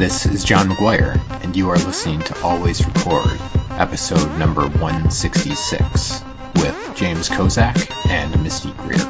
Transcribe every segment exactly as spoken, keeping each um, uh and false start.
This is John McGuire, and you are listening to Always Record, episode number one sixty-six, with James Kozak and Misty Greer.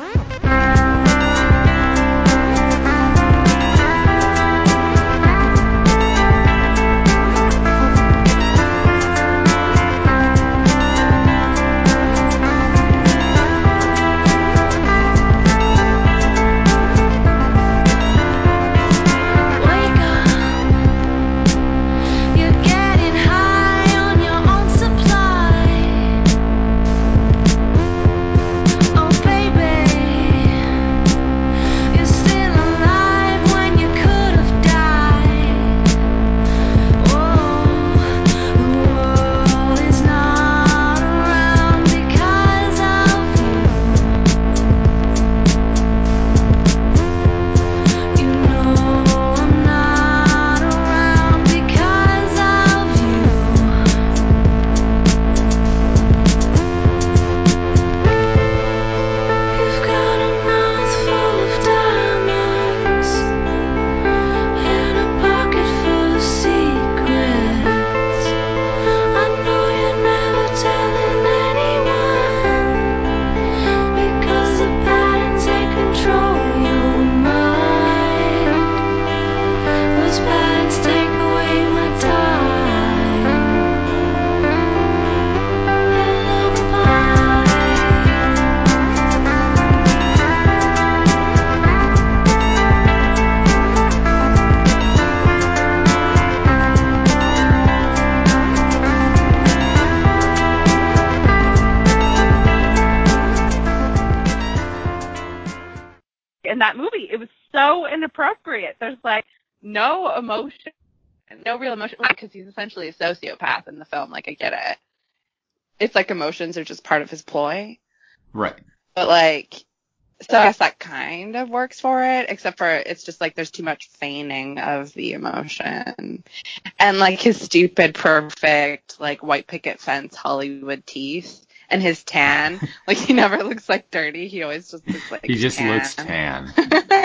In that movie, it was so inappropriate. There's like no emotion, no real emotion, because he's essentially a sociopath in the film. Like, I get it. It's like emotions are just part of his ploy. Right. But like, so I guess that kind of works for it, except for it's just like there's too much feigning of the emotion. And like his stupid, perfect, like white picket fence Hollywood teeth. And his tan, like he never looks like dirty. He always just looks like he just tan. looks tan.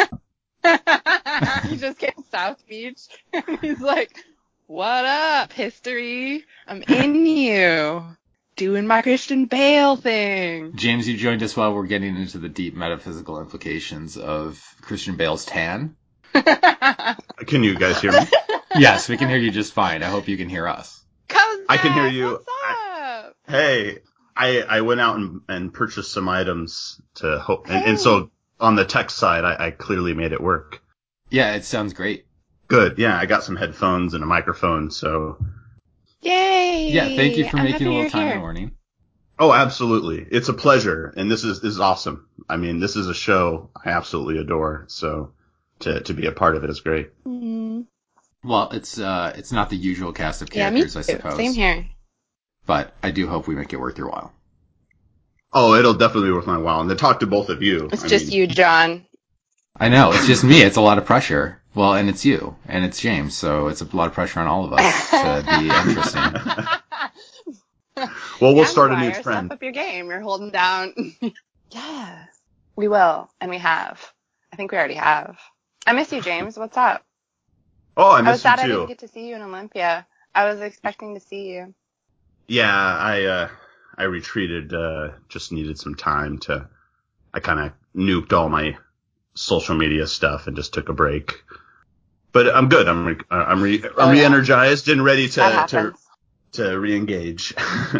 He just came to South Beach, and he's like, "What up, history? I'm in you, doing my Christian Bale thing." James, you joined us while we're getting into the deep metaphysical implications of Christian Bale's tan. Can you guys hear me? Yes, we can hear you just fine. I hope you can hear us. Kozak, I can hear you. What's up? I, hey. I, I went out and, and purchased some items to hope, and, Hey. and so on the tech side, I, I clearly made it work. Yeah, it sounds great. Good. Yeah, I got some headphones and a microphone, so. Yay! Yeah, thank you for I'm making happy a little you're time in here. the morning. Oh, absolutely. It's a pleasure, and this is this is awesome. I mean, this is a show I absolutely adore, so to to be a part of it is great. Mm-hmm. Well, it's uh, it's not the usual cast of Yeah, me characters, too. I suppose. Same here. But I do hope we make it worth your while. Oh, it'll definitely be worth my while, and to talk to both of you. It's I just mean, you, John. I know, it's just me. It's a lot of pressure. Well, and it's you, and it's James, so it's a lot of pressure on all of us to be interesting. Well, we'll Yeah, start a McGuire, new Step trend. up your game. You're holding down. Yeah, we will, and we have. I think we already have. I miss you, James. What's up? Oh, I I was miss you sad I too. didn't get to see you in Olympia. I was expecting to see you. Yeah, I uh, I retreated. Uh, just needed some time to. I kind of nuked all my social media stuff and just took a break. But I'm good. I'm re- I'm re- Oh, I'm yeah. re-energized and ready That to to happens. to re-engage.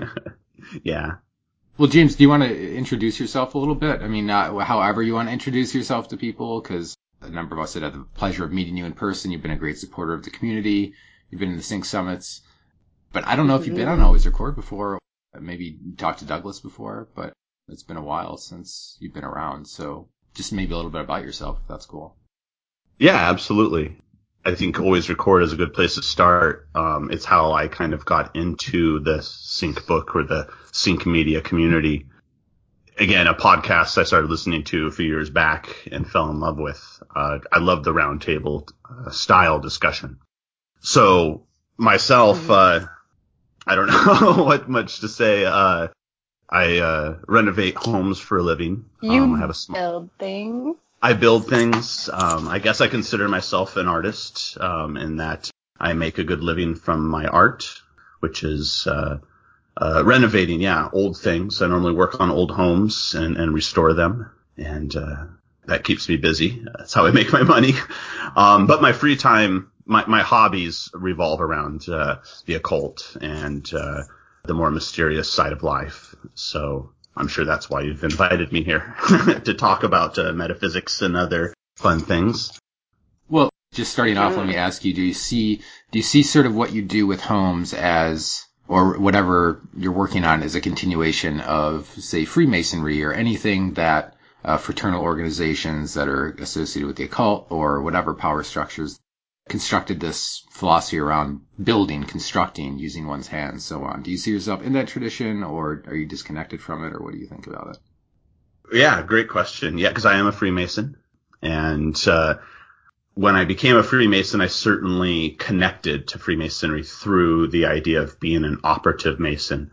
Yeah. Well, James, do you want to introduce yourself a little bit? I mean, uh, however you want to introduce yourself to people, because a number of us had the pleasure of meeting you in person. You've been a great supporter of the community. You've been in the Sync Summits. But I don't know if you've been on Always Record before. Maybe talked to Douglas before, but it's been a while since you've been around. So just maybe a little bit about yourself, if that's cool. Yeah, absolutely. I think Always Record is a good place to start. Um, it's how I kind of got into the Sync book or the Sync media community. Again, a podcast I started listening to a few years back and fell in love with. Uh, I love the roundtable uh, style discussion. So myself, uh, I don't know what much to say. Uh, I uh, renovate homes for a living. You um, I have a small. build things. I build things. Um, I guess I consider myself an artist, um, in that I make a good living from my art, which is uh, uh, renovating, yeah, old things. I normally work on old homes and, and restore them, and uh, that keeps me busy. That's how I make my money. Um, but my free time, my, my hobbies revolve around uh, the occult and uh, the more mysterious side of life. So I'm sure that's why you've invited me here to talk about uh, metaphysics and other fun things. Well, just starting off, let me ask you, do you see, do you see sort of what you do with homes as, or whatever you're working on as a continuation of, say, Freemasonry or anything that uh, fraternal organizations that are associated with the occult or whatever power structures constructed this philosophy around building, constructing, using one's hands, so on? Do you see yourself in that tradition, or are you disconnected from it, or what do you think about it? Yeah, great question. Yeah, because I am a Freemason, and uh, when I became a Freemason, I certainly connected to Freemasonry through the idea of being an operative Mason,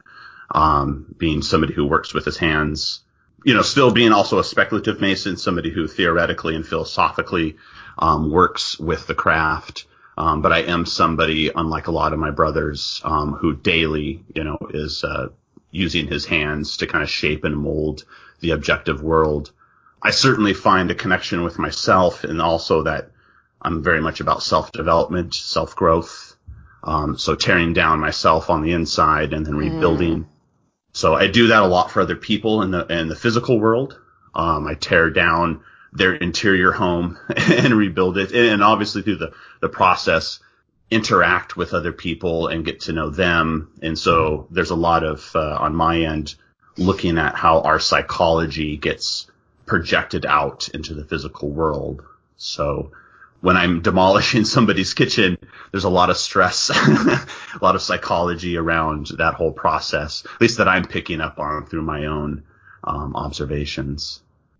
um, being somebody who works with his hands, you know, still being also a speculative Mason, somebody who theoretically and philosophically um, works with the craft. Um, but I am somebody, unlike a lot of my brothers, um, who daily, you know, is uh, using his hands to kind of shape and mold the objective world. I certainly find a connection with myself, and also that I'm very much about self-development, self-growth. Um, so tearing down myself on the inside and then rebuilding. Mm. So I do that a lot for other people in the in the physical world. Um, I tear down their interior home and rebuild it. And, and obviously through the, the process, interact with other people and get to know them. And so there's a lot of, uh, on my end, looking at how our psychology gets projected out into the physical world. So when I'm demolishing somebody's kitchen, there's a lot of stress, a lot of psychology around that whole process, at least that I'm picking up on through my own um, observations.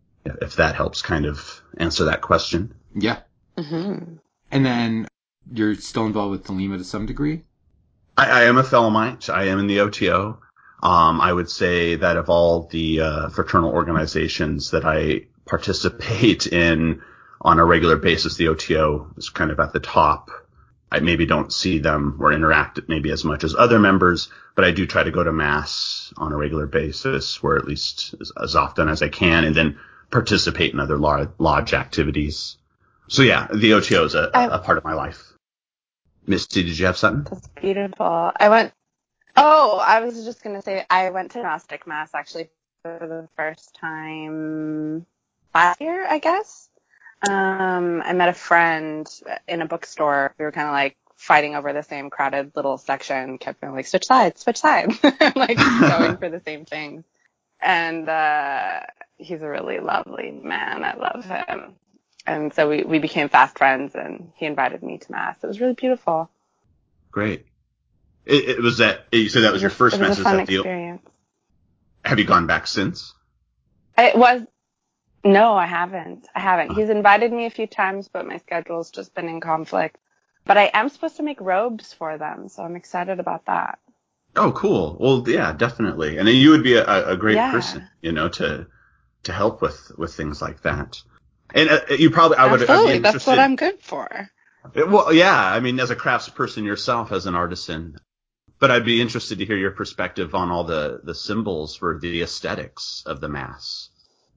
If that helps kind of answer that question. Yeah. Mm-hmm. And then you're still involved with Thelema to some degree? I, I am a Thelemite. I am in the O T O. Um, I would say that of all the uh, fraternal organizations that I participate in on a regular basis, the O T O is kind of at the top. I maybe don't see them or interact maybe as much as other members, but I do try to go to Mass on a regular basis, or at least as, as often as I can, and then participate in other lodge activities. So yeah, the O T O is a, a part of my life. Misty, did you have something? That's beautiful. I went, oh, I was just going to say, I went to Gnostic Mass actually for the first time last year, I guess. Um, I met a friend in a bookstore. We were kind of like fighting over the same crowded little section, kept being like, switch sides, switch sides, like going for the same thing. And, uh, he's a really lovely man. I love him. And so we, we became fast friends, and he invited me to Mass. It was really beautiful. Great. It, it was that, you said that was, was your first Mass. It was a fun experience. The, have you gone back since? It was, no, I haven't. I haven't. He's invited me a few times, but my schedule's just been in conflict. But I am supposed to make robes for them, so I'm excited about that. Oh, cool. Well, yeah, definitely. And you would be a, a great yeah. person, you know, to to help with, with things like that. And uh, you probably, I would, Absolutely, I'd be that's what I'm good for. It, well, yeah, I mean, as a craftsperson yourself, as an artisan, but I'd be interested to hear your perspective on all the, the symbols for the aesthetics of the Mass.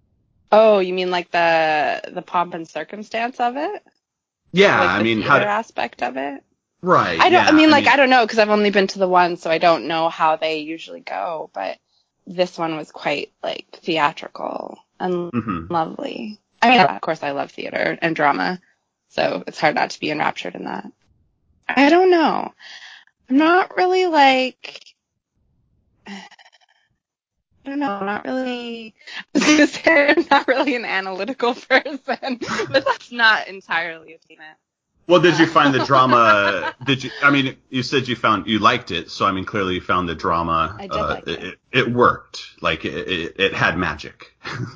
Oh, you mean like the the pomp and circumstance of it? Yeah, like I the mean, theater how to, aspect of it. Right. I don't. Yeah, I mean, I like mean, I don't know because I've only been to the one, so I don't know how they usually go. But this one was quite like theatrical and mm-hmm. lovely. I mean, of course, I love theater and drama, so it's hard not to be enraptured in that. I don't know. I'm not really like. I don't know, I'm not really, I was going to say I'm not really an analytical person, but that's not entirely a statement. Well, did you find the drama, did you, I mean, you said you found, you liked it, so I mean, clearly you found the drama, I did uh, like it. it, it worked, like it, it, it had magic.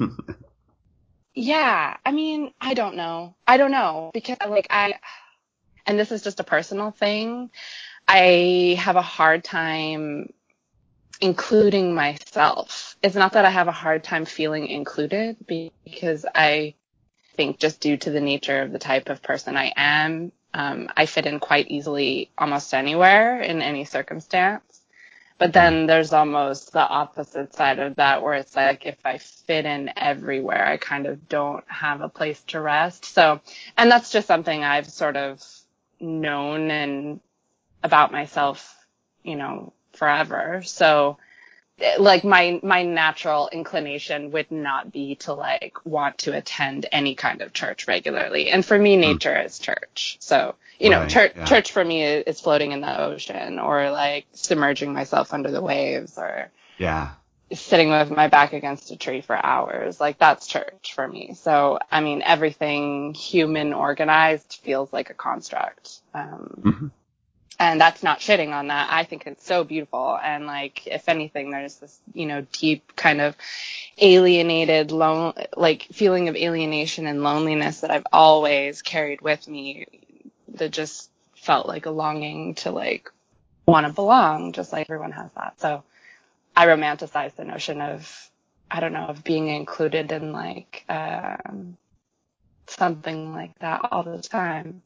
Yeah, I mean, I don't know. I don't know, because like I, and this is just a personal thing, I have a hard time including myself. It's not that I have a hard time feeling included, because I think just due to the nature of the type of person I am, um, I fit in quite easily almost anywhere in any circumstance. But then there's almost the opposite side of that where it's like if I fit in everywhere, I kind of don't have a place to rest. So, and that's just something I've sort of known and about myself, you know, forever. So like my my natural inclination would not be to like want to attend any kind of church regularly. And for me, nature mm. is church. So, you know, right, church yeah. church for me is floating in the ocean or like submerging myself under the waves or yeah. sitting with my back against a tree for hours. Like that's church for me. So, I mean, everything human organized feels like a construct. Um, mm-hmm. And that's not shitting on that. I think it's so beautiful. And like, if anything, there's this, you know, deep kind of alienated, lone, like feeling of alienation and loneliness that I've always carried with me that just felt like a longing to like want to belong, just like everyone has that. So I romanticize the notion of, I don't know, of being included in like, um, something like that all the time.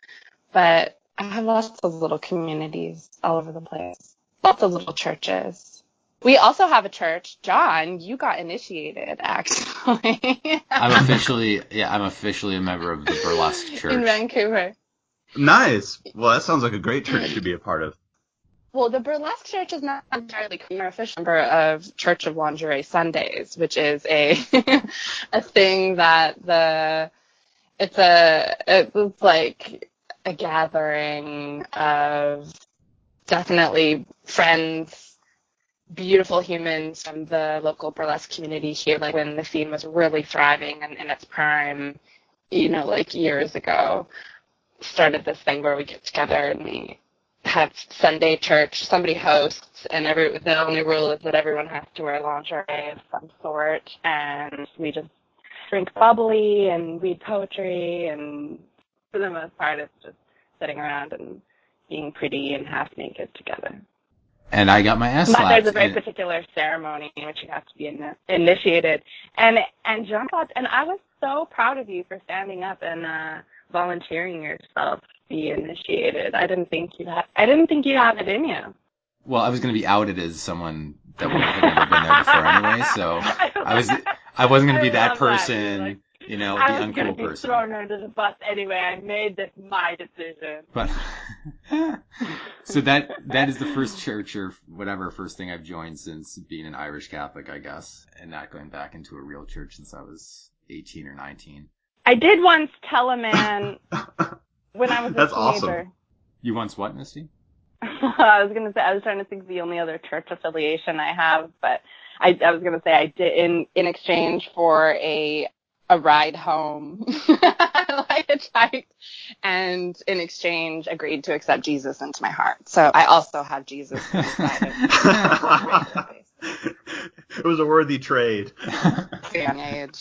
But I have lots of little communities all over the place. Lots of little churches. We also have a church. John, you got initiated, actually. I'm officially, yeah, I'm officially a member of the Burlesque Church. In Vancouver. Nice. Well, that sounds like a great church to be a part of. Well, the Burlesque Church is not entirely clear. I'm an official member of Church of Lingerie Sundays, which is a a thing that the, it's a, it's like, a gathering of definitely friends, beautiful humans from the local burlesque community here, like when the scene was really thriving and in its prime, you know, like years ago, started this thing where we get together and we have Sunday church, somebody hosts, and every the only rule is that everyone has to wear lingerie of some sort, and we just drink bubbly and read poetry, and for the most part, it's just sitting around and being pretty and half naked together. And I got my ass slapped. But there's a very and... particular ceremony in which you have to be in, initiated. And and John thought, and I was so proud of you for standing up and uh, volunteering yourself to be initiated. I didn't think you had. I didn't think you had it in you. Well, I was going to be outed as someone that had never been there before anyway, so I was. I wasn't going to be that person. That. You know, the I was uncool gonna be person. Thrown under the bus anyway. I made this my decision. But so that that is the first church or whatever first thing I've joined since being an Irish Catholic, I guess, and not going back into a real church since I was eighteen or nineteen. I did once tell a man when I was a That's teenager. Awesome. You once what, Misty? I was gonna say I was trying to think of the only other church affiliation I have, but I, I was gonna say I did in in exchange for a. a ride home, I hitchhiked, and in exchange agreed to accept Jesus into my heart. So I also have Jesus inside of me. It was a worthy trade. Young age.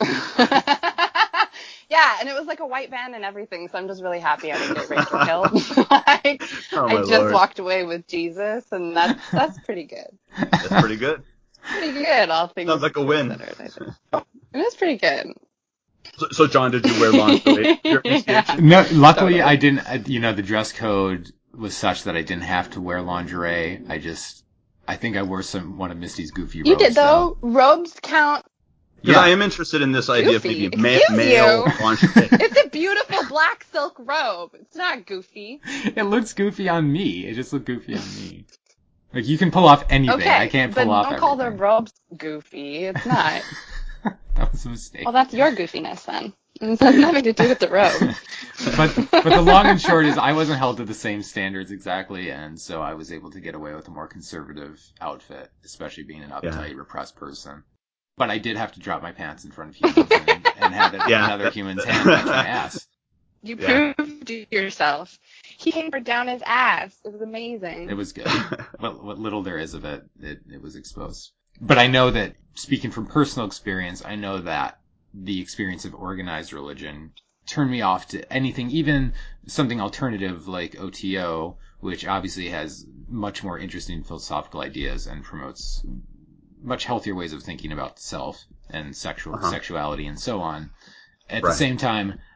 Yeah, and it was like a white van and everything, so I'm just really happy I didn't get raped or killed. Like, oh I just Lord. walked away with Jesus, and that's that's pretty good. That's pretty good. Pretty good, all things Sounds like a win. considered, I think. It was pretty good. So, so John, did you wear lingerie? Yeah. No, luckily Totally. I didn't. You know, the dress code was such that I didn't have to wear lingerie. I just, I think I wore some one of Misty's goofy robes. You did though. though. Robes count. Because Yeah. I am interested in this idea Goofy. of maybe ma- Excuse male you. lingerie. It's a beautiful black silk robe. It's not goofy. It looks goofy on me. It just looked goofy on me. Like you can pull off anything. Okay, I can't pull but off don't call everything. the robes goofy. It's not. That was a mistake. Well, that's your goofiness then. It has nothing to do with the robe. but but the long and short is I wasn't held to the same standards exactly, and so I was able to get away with a more conservative outfit, especially being an uptight, Yeah. repressed person. But I did have to drop my pants in front of humans and, and have Yeah. another human's hand touch my ass. You Yeah. proved to yourself. He hammered down his ass. It was amazing. It was good. what, what little there is of it, it, it was exposed. But I know that, speaking from personal experience, I know that the experience of organized religion turned me off to anything, even something alternative like O T O, which obviously has much more interesting philosophical ideas and promotes much healthier ways of thinking about self and sexual Uh-huh. sexuality and so on. At Right. the same time,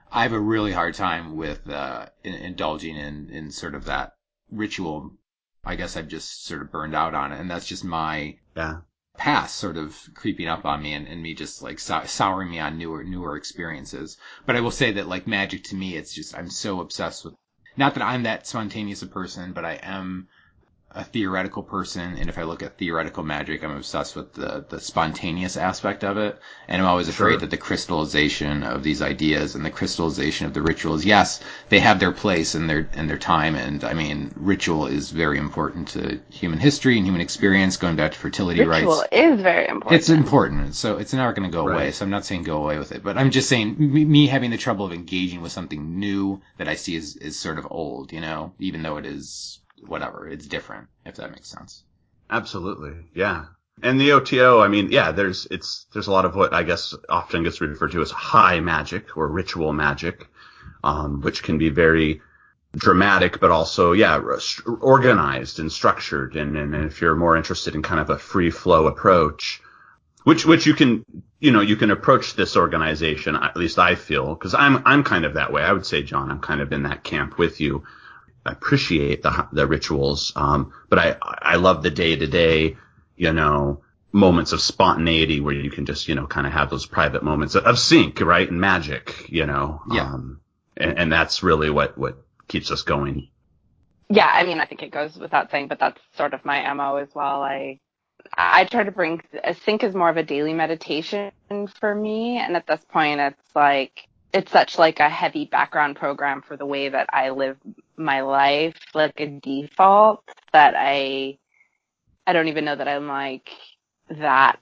I have a really hard time with uh, in, indulging in, in sort of that ritual. I guess I've just sort of burned out on it, and that's just my Yeah. past sort of creeping up on me and, and me just like sou- souring me on newer newer experiences. But I will say that like magic to me, it's just I'm so obsessed with. Not that I'm that spontaneous a person, but I am a theoretical person, and if I look at theoretical magic, I'm obsessed with the, the spontaneous aspect of it, and I'm always afraid Sure. that the crystallization of these ideas and the crystallization of the rituals, yes, they have their place and their and their time, and I mean, ritual is very important to human history and human experience, going back to fertility Ritual rites. is very important. It's important, so it's never going to go Right. away, so I'm not saying go away with it, but I'm just saying me, me having the trouble of engaging with something new that I see is, is sort of old, you know, even though it is whatever, it's different, if that makes sense. Absolutely. Yeah. And the O T O, I mean, yeah, there's, it's, there's a lot of what I guess often gets referred to as high magic or ritual magic, um, which can be very dramatic, but also, yeah, organized and structured. And, and if you're more interested in kind of a free flow approach, which, which you can, you know, you can approach this organization, at least I feel, because I'm, I'm kind of that way. I would say, John, I'm kind of in that camp with you. I appreciate the the rituals, um, but I I love the day to day, you know, moments of spontaneity where you can just, you know, kind of have those private moments of, of sync, right, and magic, you know, Yeah. um, and, and that's really what what keeps us going. Yeah, I mean, I think it goes without saying, but that's sort of my M O as well. I I try to bring a sync is more of a daily meditation for me, and at this point, it's like it's such like a heavy background program for the way that I live my life, like a default that I I don't even know that I'm like that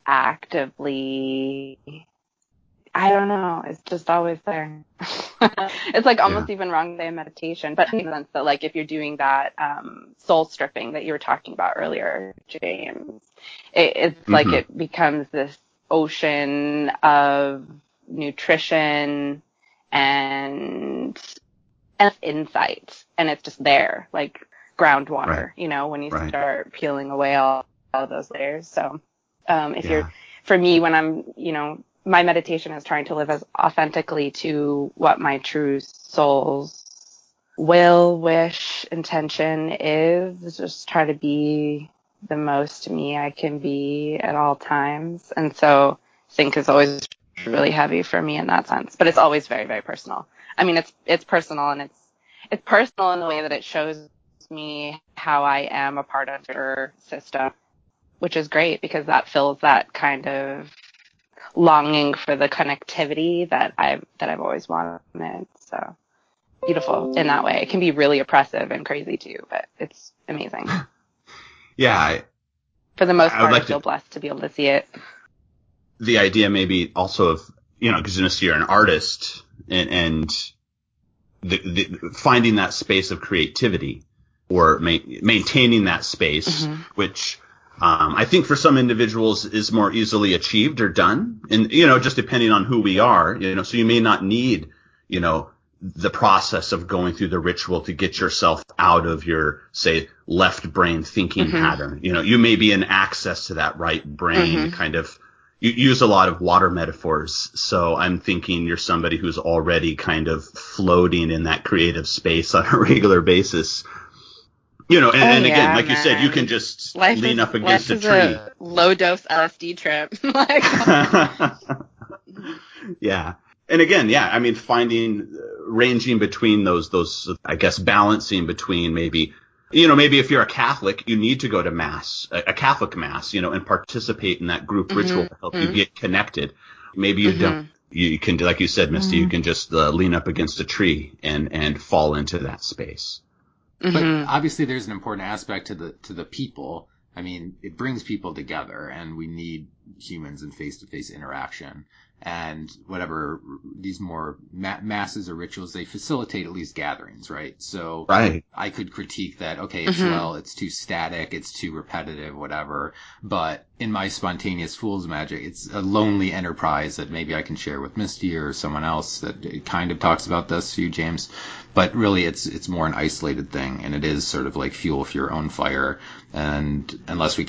actively. I don't know. It's just always there. It's like almost Yeah. even wrong day meditation, but in the sense that like if you're doing that um, soul stripping that you were talking about earlier, James, it, it's mm-hmm. like it becomes this ocean of nutrition and and insight, and it's just there, like groundwater, right. you know, when you right. start peeling away all, all those layers. So um, if yeah. you're, for me, when I'm, you know, my meditation is trying to live as authentically to what my true soul's will, wish, intention is, just try to be the most me I can be at all times. And so sync is always really heavy for me in that sense, but it's always very, very personal. I mean, it's, it's personal, and it's, it's personal in the way that it shows me how I am a part of your system, which is great because that fills that kind of longing for the connectivity that I've, that I've always wanted. So beautiful in that way. It can be really oppressive and crazy too, but it's amazing. Yeah. I, for the most part, I, like I feel to, blessed to be able to see it. The idea maybe also of, you know, because you're an artist and, and the, the, finding that space of creativity or ma- maintaining that space, mm-hmm. which um, I think for some individuals is more easily achieved or done. And, you know, just depending on who we are, you know, so you may not need, you know, the process of going through the ritual to get yourself out of your, say, left brain thinking mm-hmm. pattern. You know, you may be in access to that right brain mm-hmm. kind of. You use a lot of water metaphors, so I'm thinking you're somebody who's already kind of floating in that creative space on a regular basis. You know, and, oh, and again, yeah, like man. you said, you can just life lean is, up against a tree. A low dose L S D trip. Yeah. And again, yeah, I mean, finding, uh, ranging between those, those, I guess, balancing between maybe, you know, maybe if you're a Catholic, you need to go to mass, a, a Catholic mass, you know, and participate in that group mm-hmm. ritual to help mm-hmm. you get connected. Maybe you mm-hmm. don't, you can, like you said, Misty, mm-hmm. you can just uh, lean up against a tree and, and fall into that space. Mm-hmm. But obviously there's an important aspect to the, to the people. I mean, it brings people together, and we need humans in face-to-face interaction. And whatever these more ma- masses or rituals, they facilitate at least gatherings, right? So right. I could critique that, okay, it's mm-hmm. well, it's too static, it's too repetitive, whatever. But in my spontaneous fool's magic, it's a lonely enterprise that maybe I can share with Misty or someone else that kind of talks about this, you, James. But really, it's it's more an isolated thing, and it is sort of like fuel for your own fire. And unless we can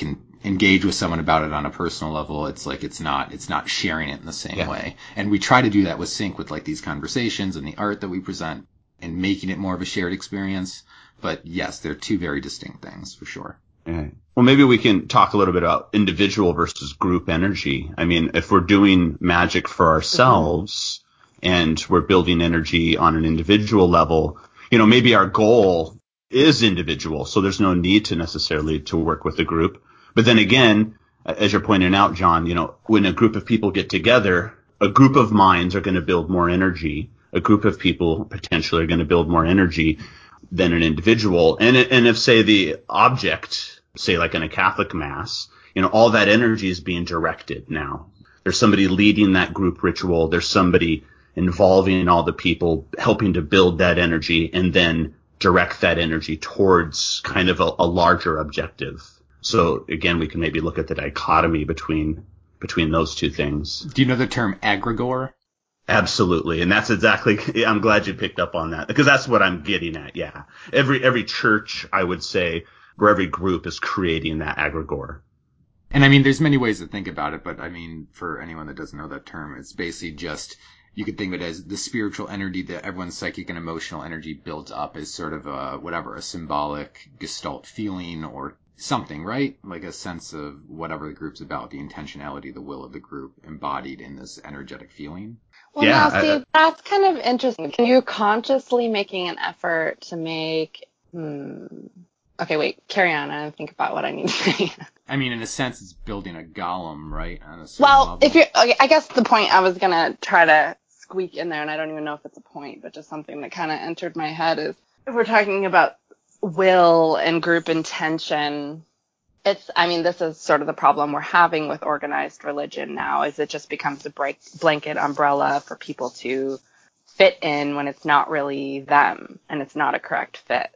engage with someone about it on a personal level, it's like it's not it's not sharing it in the same Yeah. way. And we try to do that with sync with like these conversations and the art that we present and making it more of a shared experience. But yes, they're two very distinct things for sure. Yeah. Well, maybe we can talk a little bit about individual versus group energy. I mean, if we're doing magic for ourselves mm-hmm. and we're building energy on an individual level, you know, maybe our goal is individual, so there's no need to necessarily to work with a group. But then again, as you're pointing out, John, you know, when a group of people get together, a group of minds are going to build more energy. A group of people potentially are going to build more energy than an individual. And and if, say, the object, say like in a Catholic Mass, you know, all that energy is being directed now. There's somebody leading that group ritual. There's somebody involving all the people, helping to build that energy and then direct that energy towards kind of a, a larger objective. So again, we can maybe look at the dichotomy between between those two things. Do you know the term egregore? Absolutely. And that's exactly, I'm glad you picked up on that, because that's what I'm getting at. Yeah. Every, every church, I would say, or every group is creating that egregore. And I mean, there's many ways to think about it, but I mean, for anyone that doesn't know that term, it's basically just, you could think of it as the spiritual energy that everyone's psychic and emotional energy builds up as sort of a, whatever, a symbolic gestalt feeling or something, right? Like a sense of whatever the group's about, the intentionality, the will of the group embodied in this energetic feeling. Well, yeah, now, see, I, that's kind of interesting. Can you consciously making an effort to make, hmm, okay, wait, carry on and think about what I need to say. I mean, in a sense, it's building a golem, right? On a certain Well, level. if you're, okay, I guess the point I was going to try to squeak in there, and I don't even know if it's a point, but just something that kind of entered my head is, if we're talking about will and group intention, it's, I mean, this is sort of the problem we're having with organized religion now, is it just becomes a break, blanket umbrella for people to fit in when it's not really them and it's not a correct fit.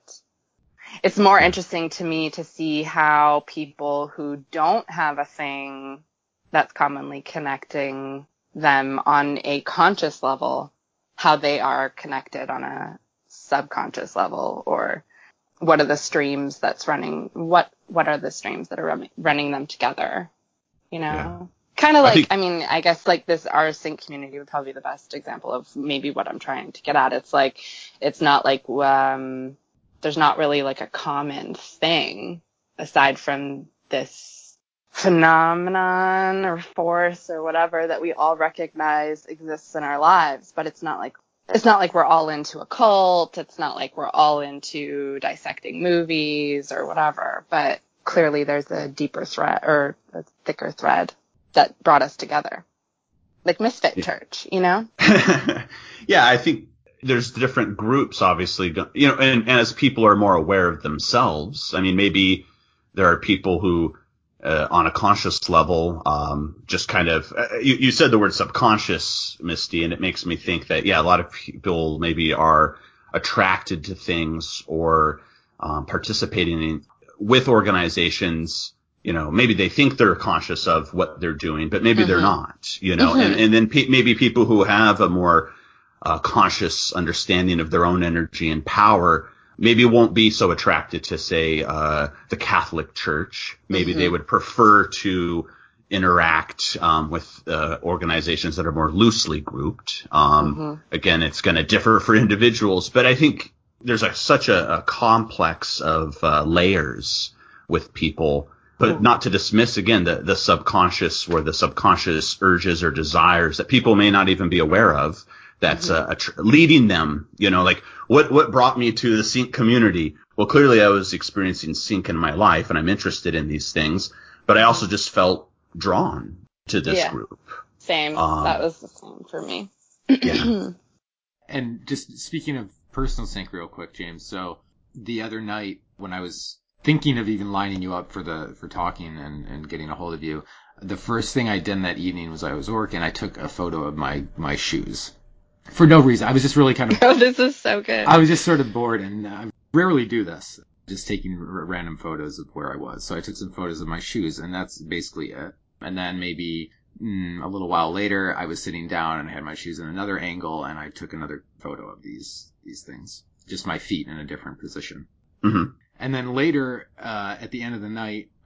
It's more interesting to me to see how people who don't have a thing that's commonly connecting them on a conscious level, how they are connected on a subconscious level, or what are the streams that's running, what, what are the streams that are run, running them together, you know? Yeah. Kind of like, I, think, I mean, I guess like this, our sync community would probably be the best example of maybe what I'm trying to get at. It's like, it's not like, um, there's not really like a common thing aside from this phenomenon or force or whatever that we all recognize exists in our lives, but it's not like, It's not like we're all into a cult. It's not like we're all into dissecting movies or whatever. But clearly there's a deeper thread or a thicker thread that brought us together. Like Misfit yeah. Church, you know? Yeah, I think there's different groups, obviously. You know, and, and as people are more aware of themselves, I mean, maybe there are people who, Uh, on a conscious level, um, just kind of, uh, you, you said the word subconscious, Misty, and it makes me think that, yeah, a lot of people maybe are attracted to things or um, participating in, with organizations, you know, maybe they think they're conscious of what they're doing, but maybe mm-hmm. they're not, you know, mm-hmm. and, and then pe- maybe people who have a more uh, conscious understanding of their own energy and power maybe won't be so attracted to, say, uh, the Catholic Church. Maybe mm-hmm. they would prefer to interact um, with uh, organizations that are more loosely grouped. Um, mm-hmm. Again, it's going to differ for individuals, but I think there's a, such a, a complex of uh, layers with people. But mm-hmm. not to dismiss, again, the, the subconscious or the subconscious urges or desires that people may not even be aware of. That's mm-hmm. uh, a tr- leading them, you know, like what, what brought me to the sync community? Well, clearly I was experiencing sync in my life and I'm interested in these things, but I also just felt drawn to this yeah. group. Same. Um, that was the same for me. Yeah. And just speaking of personal sync real quick, James. So the other night when I was thinking of even lining you up for the, for talking and, and getting a hold of you, the first thing I did that evening was I was working. I took a photo of my, my shoes. For no reason. I was just really kind of... Oh, this is so good. I was just sort of bored, and I rarely do this. Just taking r- random photos of where I was. So I took some photos of my shoes, and that's basically it. And then maybe mm, a little while later, I was sitting down, and I had my shoes in another angle, and I took another photo of these these things. Just my feet in a different position. Mm-hmm. And then later, uh, at the end of the night,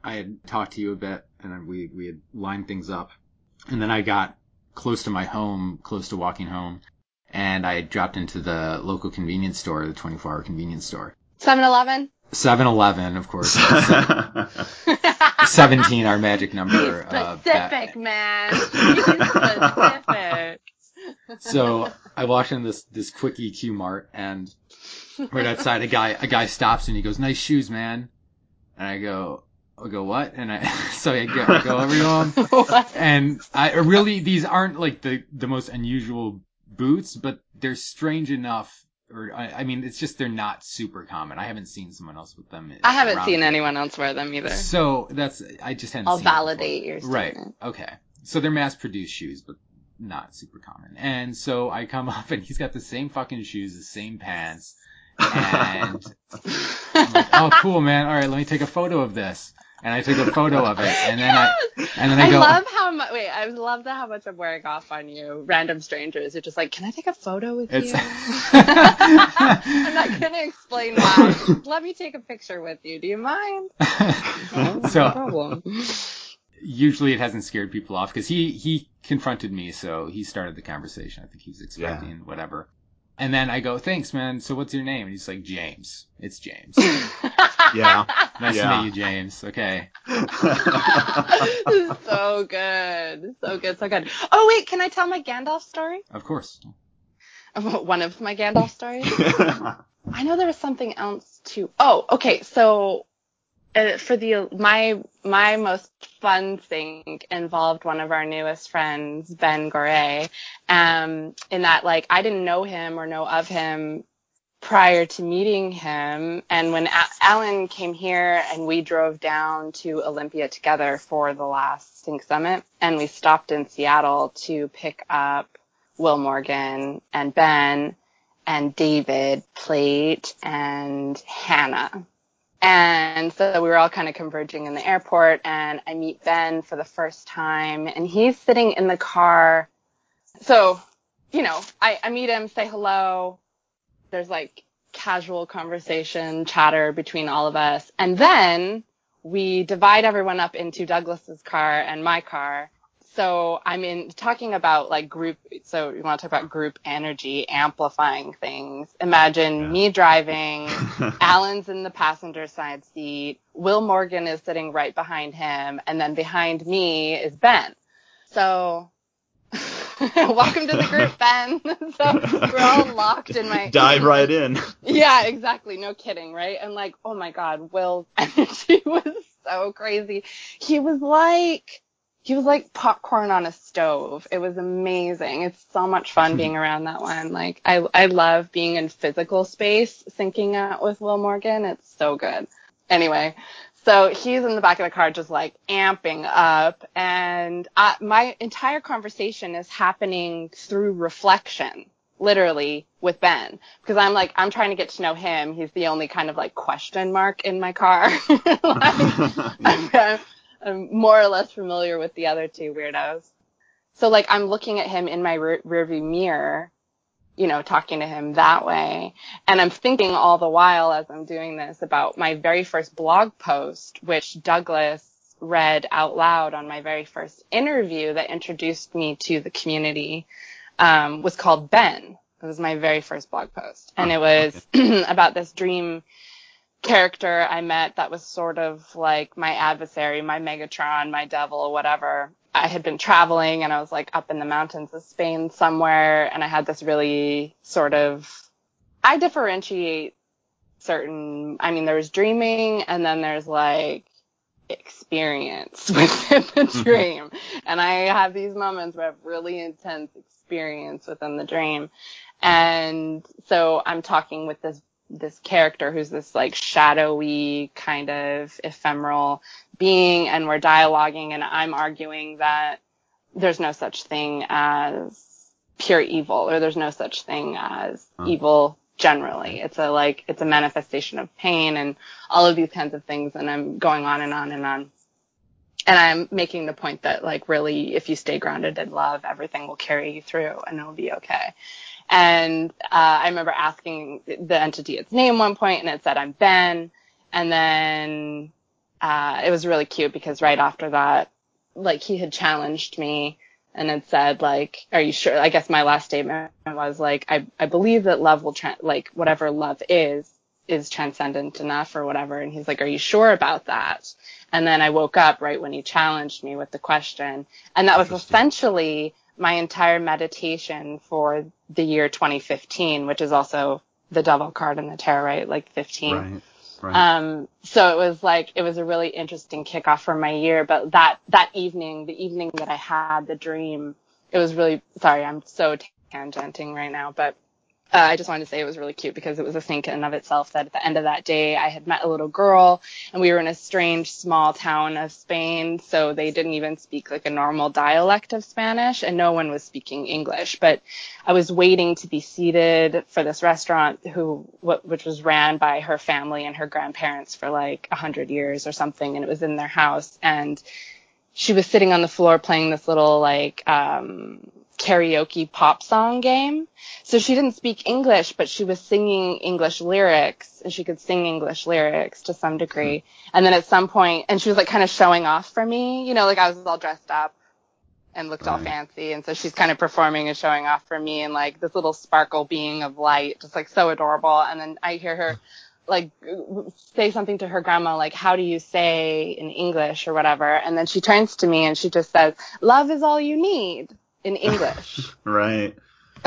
I had talked to you a bit, and then we, we had lined things up. And then I got close to my home, close to walking home, and I dropped into the local convenience store, the twenty-four hour convenience store. seven eleven? seven eleven, of course. seventeen, our magic number. Be specific, uh, man. Be specific. So I walked in this, this quick E Q Mart, and right outside a guy, a guy stops and he goes, "Nice shoes, man." And I go, I go, "What?" And I, so I go, I go over to him, and I really, these aren't like the, the most unusual boots, but they're strange enough. Or I, I mean, it's just they're not super common. I haven't seen someone else with them. I haven't seen here. anyone else wear them either. So that's I just hadn't. I'll seen validate your statement. Right. Okay. So they're mass-produced shoes, but not super common. And so I come up, and he's got the same fucking shoes, the same pants, and I'm like, "Oh, cool, man. All right, let me take a photo of this." And I took a photo of it, and then yes! I and then I, I go. I love how much. Wait, I love that how much I'm wearing off on you, random strangers. You're just like, "Can I take a photo with it's... you?" I'm not gonna explain why. Just let me take a picture with you. Do you mind? No, so, no problem. Usually, it hasn't scared people off because he he confronted me, so he started the conversation. I think he was expecting yeah. whatever. And then I go, "Thanks, man. So what's your name?" And he's like, "James. It's James." Yeah. Nice yeah. to meet you, James. Okay. So good. So good. So good. Oh, wait. Can I tell my Gandalf story? Of course. One of my Gandalf stories? I know there was something else, too. Oh, okay. So uh, for the my my most fun thing involved one of our newest friends, Ben Goray, um, in that, like, I didn't know him or know of him prior to meeting him. And when a- Alan came here and we drove down to Olympia together for the last Sync Summit, and we stopped in Seattle to pick up Will Morgan and Ben and David Plate and Hannah. And so we were all kind of converging in the airport, and I meet Ben for the first time, and he's sitting in the car. So, you know, I, I meet him, say hello. There's like casual conversation, chatter between all of us. And then we divide everyone up into Douglas's car and my car. So I'm in talking about like group. So you want to talk about group energy, amplifying things. Imagine yeah. me driving, Alan's in the passenger side seat, Will Morgan is sitting right behind him, and then behind me is Ben. So welcome to the group, Ben. So we're all locked in my... Dive right in. Yeah, exactly. No kidding, right? And like, oh my God, Will's energy was so crazy. He was like... He was like popcorn on a stove. It was amazing. It's so much fun being around that one. Like, I I love being in physical space, syncing out with Will Morgan. It's so good. Anyway, so he's in the back of the car just like amping up. And I, my entire conversation is happening through reflection, literally, with Ben. Because I'm like, I'm trying to get to know him. He's the only kind of like question mark in my car. Like, I'm, I'm more or less familiar with the other two weirdos. So, like, I'm looking at him in my rear, rearview mirror, you know, talking to him that way. And I'm thinking all the while as I'm doing this about my very first blog post, which Douglas read out loud on my very first interview that introduced me to the community, um, was called Ben. It was my very first blog post. And it was about this dream character I met that was sort of like my adversary, my Megatron, my devil, whatever. I had been traveling and I was like up in the mountains of Spain somewhere, and I had this really sort of, I differentiate certain, I mean, there was dreaming and then there's like experience within the dream. And I have these moments where I have really intense experience within the dream. And so I'm talking with this this character who's this like shadowy kind of ephemeral being, and we're dialoguing, and I'm arguing that there's no such thing as pure evil, or there's no such thing as huh. evil generally. It's a like it's a manifestation of pain and all of these kinds of things, and I'm going on and on and on. And I'm making the point that like really, if you stay grounded in love, everything will carry you through and it'll be okay. And uh, I remember asking the entity its name one point, and it said, I'm Ben. And then uh, it was really cute because right after that, like, he had challenged me and had said, like, are you sure? I guess my last statement was, like, I, I believe that love will, tra- like, whatever love is, is transcendent enough or whatever. And he's like, are you sure about that? And then I woke up right when he challenged me with the question. And that was essentially my entire meditation for the year twenty fifteen, which is also the devil card in the tarot, right? Like fifteen. Right. Right. Um, so it was like, it was a really interesting kickoff for my year. But that, that evening, the evening that I had the dream, it was really, sorry, I'm so tangenting right now, but uh, I just wanted to say it was really cute because it was a sync in and of itself that at the end of that day, I had met a little girl and we were in a strange small town of Spain. So they didn't even speak like a normal dialect of Spanish and no one was speaking English. But I was waiting to be seated for this restaurant who, which was ran by her family and her grandparents for like a hundred years or something. And it was in their house. And she was sitting on the floor playing this little like, um, karaoke pop song game. So she didn't speak English, but she was singing English lyrics and she could sing English lyrics to some degree. Mm-hmm. And then at some point, and she was like kind of showing off for me, you know, like I was all dressed up and looked right. all fancy. And so she's kind of performing and showing off for me and like this little sparkle being of light, just like so adorable. And then I hear her like say something to her grandma, like, how do you say in English or whatever? And then she turns to me and she just says, love is all you need. In English. Right.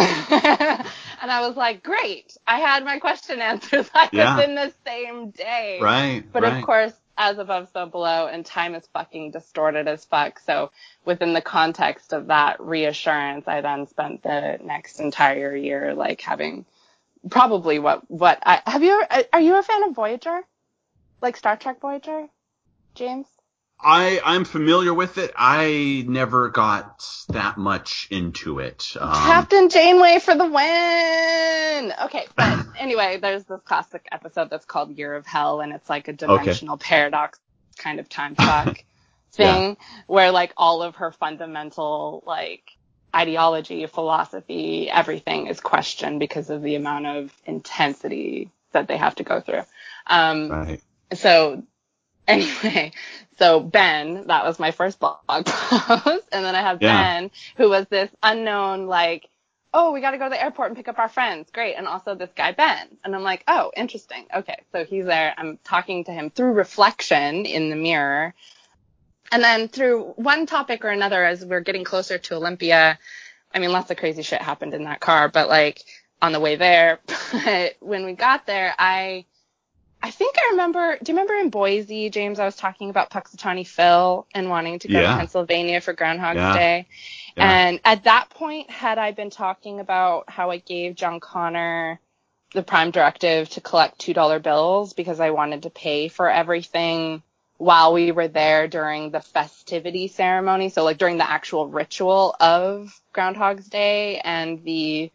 And I was like, great. I had my question answered like yeah. within the same day. Right. But right. of course, as above, so below, and time is fucking distorted as fuck. So within the context of that reassurance, I then spent the next entire year like having probably what, what I, have you ever, are you a fan of Voyager? Like Star Trek Voyager? James? I, I'm familiar with it. I never got that much into it. Um, Captain Janeway for the win! Okay, but anyway, there's this classic episode that's called Year of Hell, and it's like a dimensional okay. paradox kind of time fuck thing, yeah. where like all of her fundamental like ideology, philosophy, everything is questioned because of the amount of intensity that they have to go through. Um, right. So anyway, so Ben, that was my first blog post. And then I have yeah. Ben, who was this unknown, like, oh, we got to go to the airport and pick up our friends. Great. And also this guy, Ben. And I'm like, oh, interesting. Okay. So he's there. I'm talking to him through reflection in the mirror. And then through one topic or another, as we're getting closer to Olympia, I mean, lots of crazy shit happened in that car, but like on the way there, but when we got there, I, I think I remember, do you remember in Boise, James, I was talking about Puxatawny Phil and wanting to go yeah. to Pennsylvania for Groundhog's yeah. Day. Yeah. And at that point, had I been talking about how I gave John Connor the prime directive to collect two dollar bills because I wanted to pay for everything while we were there during the festivity ceremony. So like during the actual ritual of Groundhog's Day and the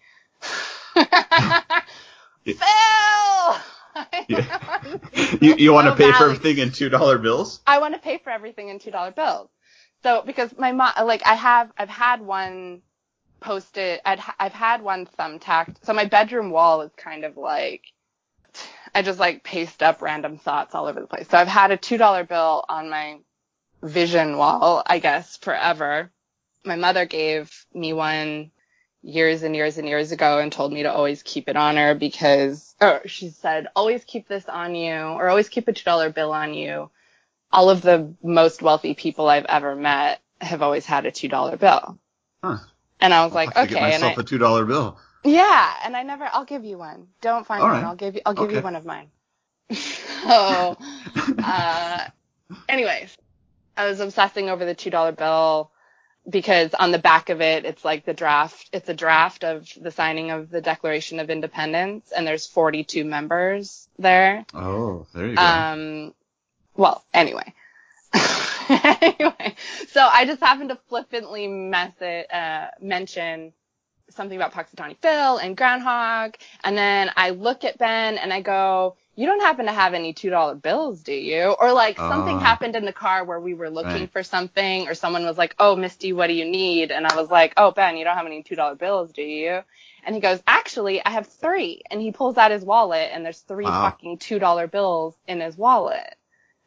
Phil! Yeah. you you want to pay for everything in two dollar bills? I want to pay for everything in two dollar bills. So because my mom, like I have, I've had one posted, I'd, I've had one thumbtacked. So my bedroom wall is kind of like, I just like paste up random thoughts all over the place. So I've had a two dollar bill on my vision wall, I guess, forever. My mother gave me one years and years and years ago and told me to always keep it on her because, or she said, always keep this on you or always keep a two dollar bill on you. All of the most wealthy people I've ever met have always had a two dollar bill. Huh. And I was like, I'll okay. Get myself and I, a two dollar bill. Yeah. And I never, I'll give you one. Don't find All one. right. I'll give you, I'll give okay. you one of mine. So, uh, anyways, I was obsessing over the two dollar bill because on the back of it, it's like the draft, it's a draft of the signing of the Declaration of Independence, and there's forty-two members there. Oh, there you go. Um, well, anyway. anyway, so I just happened to flippantly mess it, uh, mention something about Puxatawny Phil and Groundhog, and then I look at Ben and I go, you don't happen to have any two dollar bills, do you? Or like uh, something happened in the car where we were looking right. for something, or someone was like, oh, Misty, what do you need? And I was like, oh, Ben, you don't have any two dollar bills, do you? And he goes, actually, I have three. And he pulls out his wallet and there's three wow. fucking two dollar bills in his wallet.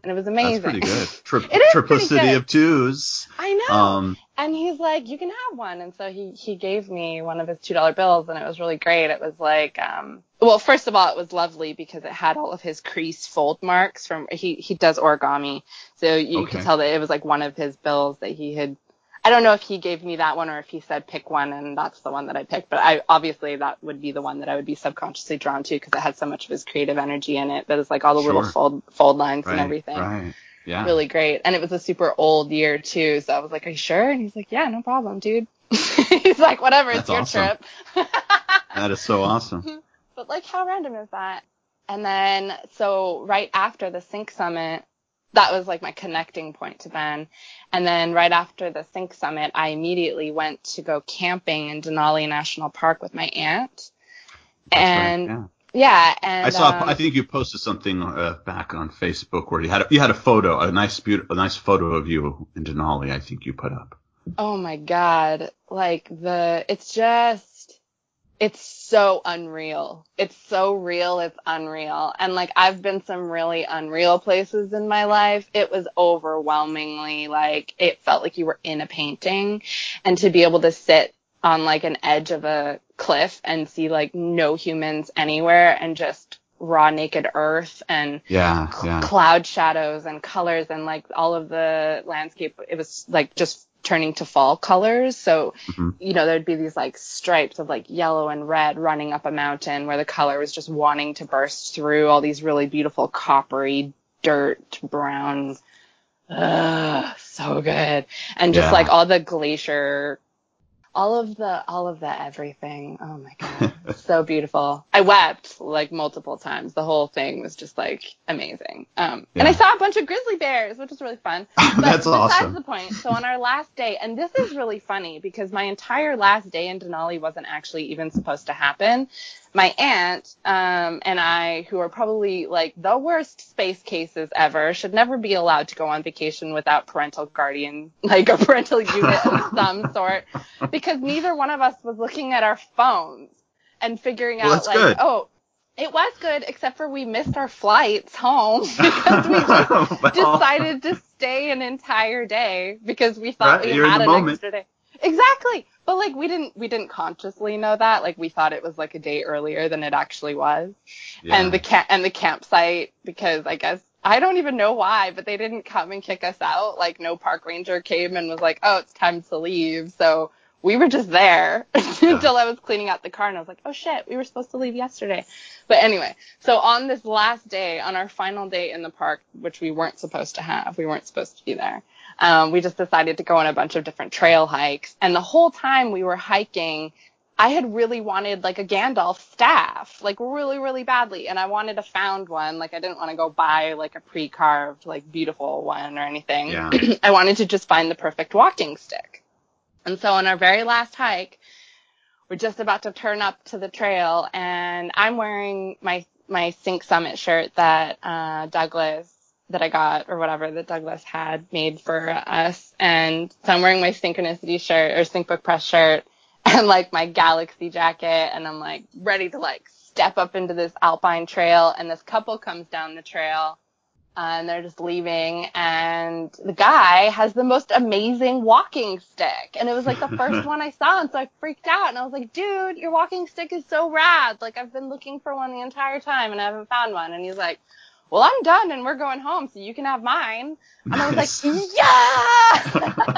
And it was amazing. That's pretty good. Tri- It is triplicity pretty good. of twos. I know. Um, and he's like, you can have one. And so he, he gave me one of his two dollar bills, and it was really great. It was like, um, well, first of all, it was lovely because it had all of his crease fold marks from, he, he does origami. So you Okay. could tell that it was like one of his bills that he had, I don't know if he gave me that one or if he said pick one and that's the one that I picked, but I obviously that would be the one that I would be subconsciously drawn to because it had so much of his creative energy in it. That is like all the Sure. little fold fold lines right, and everything. Right. Yeah. Really great. And it was a super old year too, so I was like, are you sure? And he's like, yeah, no problem, dude. He's like, whatever, That's it's your awesome. trip. That is so awesome. But like, how random is that? And then, so right after the Sync Summit, that was like my connecting point to Ben. And then right after the Sync Summit, I immediately went to go camping in Denali National Park with my aunt. That's and right, yeah. Yeah, and I saw. um, I think you posted something uh, back on Facebook where you had a, you had a photo, a nice, beautiful, a nice photo of you in Denali. I think you put up. oh my God, like the, it's just, it's so unreal. It's so real. It's unreal. And like, I've been some really unreal places in my life. It was overwhelmingly like, it felt like you were in a painting, and to be able to sit on like an edge of a cliff and see like no humans anywhere and just raw naked earth and Yeah, cl- yeah. cloud shadows and colors and like all of the landscape, it was like just turning to fall colors. So, Mm-hmm. you know, there'd be these like stripes of like yellow and red running up a mountain where the color was just wanting to burst through all these really beautiful coppery dirt brown. Ugh, so good. And just Yeah. like all the glacier, all of the, all of the everything. Oh my God. So beautiful. I wept like multiple times. The whole thing was just like amazing. Um, Yeah. and I saw a bunch of grizzly bears, which was really fun. But That's besides awesome. the point, so on our last day, and this is really funny because my entire last day in Denali wasn't actually even supposed to happen. My aunt, um, and I, who are probably like the worst space cases ever, should never be allowed to go on vacation without parental guardian, like a parental unit of some sort, because neither one of us was looking at our phones and figuring Well, out that's like, good. oh, it was good, except for we missed our flights home because we just Well, decided to stay an entire day because we thought Right, we you're in had the an moment. extra day. Exactly. But like we didn't we didn't consciously know that. Like we thought it was like a day earlier than it actually was. Yeah. And the ca- and the campsite, because I guess I don't even know why, but they didn't come and kick us out. Like no park ranger came and was like, "Oh, it's time to leave." So we were just there until I was cleaning out the car, and I was like, "Oh shit, we were supposed to leave yesterday." But anyway, so on this last day, on our final day in the park, which we weren't supposed to have, we weren't supposed to be there. Um, we just decided to go on a bunch of different trail hikes. And the whole time we were hiking, I had really wanted like a Gandalf staff, like really, really badly. And I wanted a found one. Like I didn't want to go buy like a pre-carved, like beautiful one or anything. Yeah. I wanted to just find the perfect walking stick. And so on our very last hike, we're just about to turn up to the trail, and I'm wearing my, my Sync Summit shirt that, uh, Douglas, that I got, or whatever, that Douglas had made for us. And so I'm wearing my Synchronicity shirt, or Sync Book Press shirt, and like my Galaxy jacket, and I'm like ready to like step up into this alpine trail, and this couple comes down the trail, uh, and they're just leaving, and the guy has the most amazing walking stick, and it was like the first one I saw, and so I freaked out, and I was like, dude, your walking stick is so rad, like I've been looking for one the entire time, and I haven't found one. And he's like, well, I'm done, and we're going home, so you can have mine. And I was Nice. like, yes!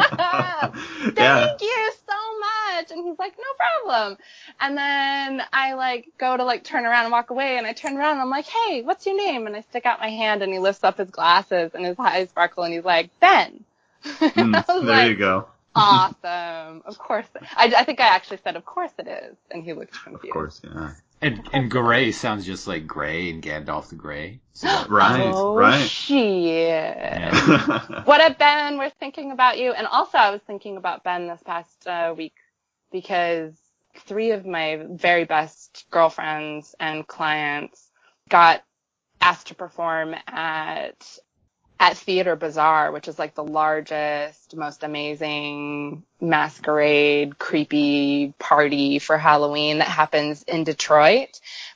Thank Yeah. you so much. And he's like, no problem. And then I like go to like turn around and walk away, and I turn around and I'm like, hey, what's your name? And I stick out my hand, and he lifts up his glasses and his eyes sparkle, and he's like, Ben. Mm, I was there like, you go. awesome. Of course. I, I think I actually said, of course it is. And he looked confused. Of course, yeah. And and Gray sounds just like Gray and Gandalf the Grey. So that- Right, Oh, right. shit. Yeah. What up, Ben? We're thinking about you. And also, I was thinking about Ben this past uh, week because three of my very best girlfriends and clients got asked to perform at at Theater Bazaar, which is like the largest, most amazing masquerade, creepy party for Halloween that happens in Detroit.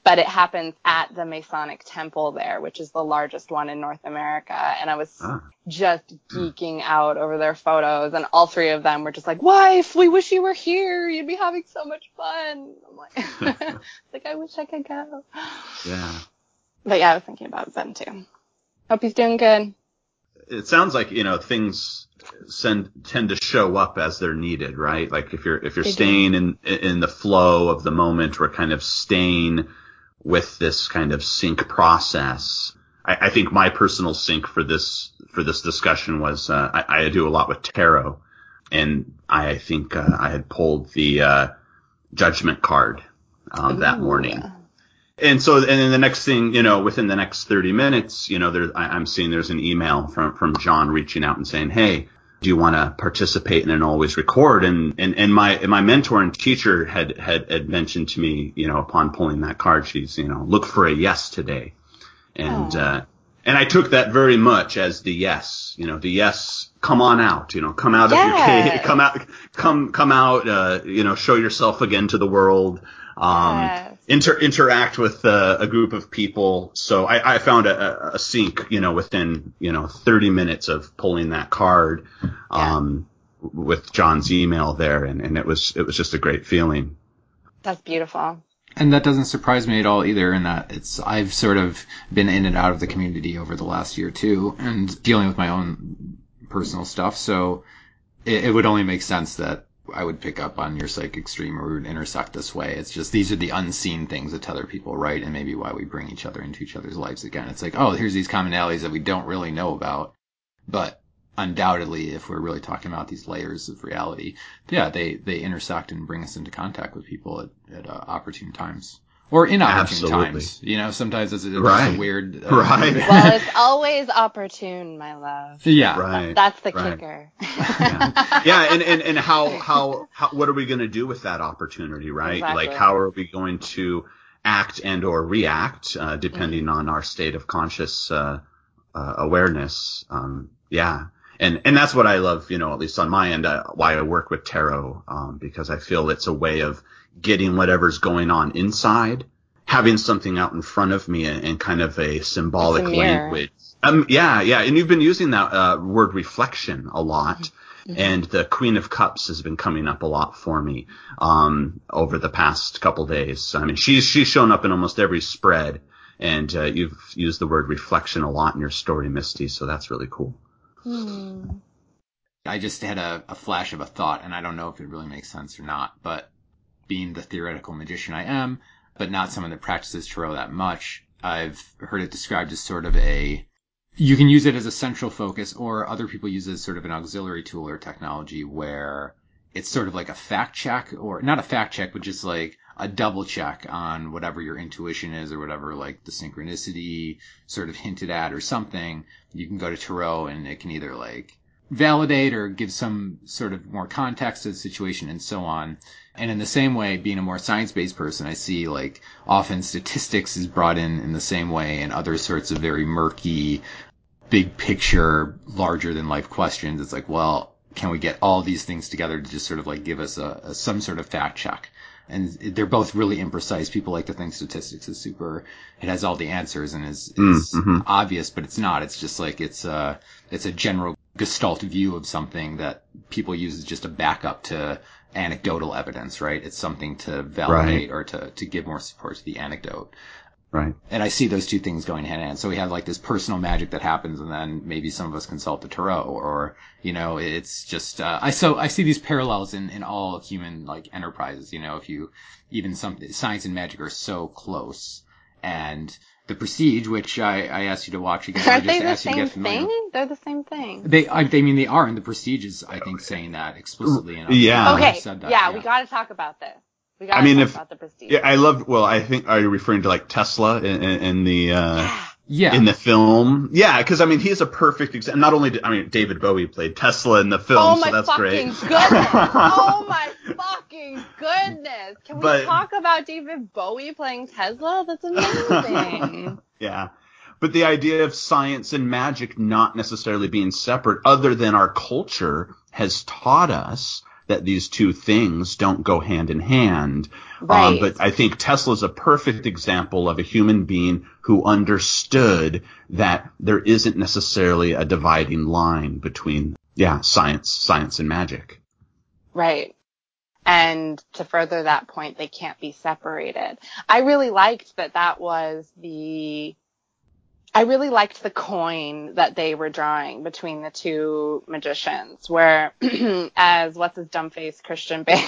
but it happens at the Masonic Temple there, which is the largest one in North America. And I was ah. just geeking out over their photos, and all three of them were just like, wife, we wish you were here. You'd be having so much fun. I'm like, like, I wish I could go. Yeah. But yeah, I was thinking about Ben too. Hope he's doing good. It sounds like, you know, things send, tend to show up as they're needed, right? Like if you're, if you're they staying do. in, in the flow of the moment, or kind of staying with this kind of sync process. I, I think my personal sync for this, for this discussion was, uh, I, I do a lot with tarot, and I think, uh, I had pulled the, uh, judgment card, um, that morning. And so, and then the next thing, you know, within the next thirty minutes, you know, there, I, I'm seeing there's an email from, from John reaching out and saying, hey, do you want to participate in an always record? And, and, and my, and my mentor and teacher had, had, had mentioned to me, you know, upon pulling that card, she's, you know, look for a yes today. And, Aww. uh, and I took that very much as the yes, you know, the yes, come on out, you know, come out yes. of your cave, come out, come, come out, uh, you know, show yourself again to the world. Um, yes. inter, interact with uh, a group of people. So I, I found a, a sync, you know, within, you know, thirty minutes of pulling that card, um, yeah. with John's email there. And, and it was, it was just a great feeling. That's beautiful. And that doesn't surprise me at all either, in that it's, I've sort of been in and out of the community over the last year too, and dealing with my own personal stuff. So it, it would only make sense that I would pick up on your psychic stream, or we would intersect this way. It's just, these are the unseen things that tether people, right? And maybe why we bring each other into each other's lives again. It's like, oh, here's these commonalities that we don't really know about. But undoubtedly, if we're really talking about these layers of reality, yeah, they, they intersect and bring us into contact with people at, at uh, opportune times. Or inopportune Absolutely. times. You know, sometimes it's, it's right. a weird... Uh, right. Well, it's always opportune, my love. Yeah. Right. That's the right. kicker. yeah. yeah, and, and, and how, how, how, what are we going to do with that opportunity, right? Exactly. Like, how are we going to act and or react, uh, depending mm-hmm. on our state of conscious, uh, uh, awareness? Um, yeah. And, and that's what I love, you know, at least on my end, uh, why I work with tarot, um, because I feel it's a way of getting whatever's going on inside, having something out in front of me, and, and kind of a symbolic a language. Um, yeah, yeah. And you've been using that, uh, word reflection a lot. Mm-hmm. And the Queen of Cups has been coming up a lot for me, um, over the past couple days. I mean, she's, she's shown up in almost every spread, and, uh, you've used the word reflection a lot in your story, Misty. So that's really cool. Hmm. I just had a, a flash of a thought, and I don't know if it really makes sense or not, but being the theoretical magician I am, but not someone that practices tarot that much, I've heard it described as sort of a, you can use it as a central focus, or other people use it as sort of an auxiliary tool or technology where it's sort of like a fact check, or not a fact check, but just like a double check on whatever your intuition is, or whatever like the synchronicity sort of hinted at or something. You can go to tarot and it can either like validate or give some sort of more context to the situation and so on. And in the same way, being a more science-based person, I see like often statistics is brought in in the same way, and other sorts of very murky, big picture, larger than life questions. It's like, well, can we get all these things together to just sort of like give us a, a some sort of fact check? And they're both really imprecise. People like to think statistics is super, it has all the answers and is, is mm-hmm. obvious, but it's not. It's just like, it's a, it's a general gestalt view of something that people use as just a backup to anecdotal evidence, right? It's something to validate right. or to, to give more support to the anecdote. Right. And I see those two things going hand in hand. So we have like this personal magic that happens, and then maybe some of us consult the tarot, or, you know, it's just, uh, I, so I see these parallels in, in all human like enterprises, you know, if you, even some, science and magic are so close. And the Prestige, which I, I asked you to watch again. Aren't just they the asked you to same get familiar. thing? They're the same thing. They, I, they mean, they are, and the Prestige is, I think, saying that explicitly. And yeah. Okay. Said that, yeah, yeah, we got to talk about this. We got I to mean, talk if, about the Prestige. Yeah, I love. Well, I think, are you referring to like Tesla in, in, in the uh, yeah. in the film? Yeah, because I mean, he's a perfect example. Not only, did, I mean, David Bowie played Tesla in the film, oh my so that's fucking great. Goodness. Oh my fucking goodness! Can we But, talk about David Bowie playing Tesla? That's amazing. Yeah. But the idea of science and magic not necessarily being separate, other than our culture has taught us that these two things don't go hand in hand. Right. Um, but I think Tesla's a perfect example of a human being who understood that there isn't necessarily a dividing line between, yeah, science, science and magic. Right. And to further that point, they can't be separated. I really liked that that was the, I really liked the coin that they were drawing between the two magicians, where, as what's his dumb face, Christian Bale.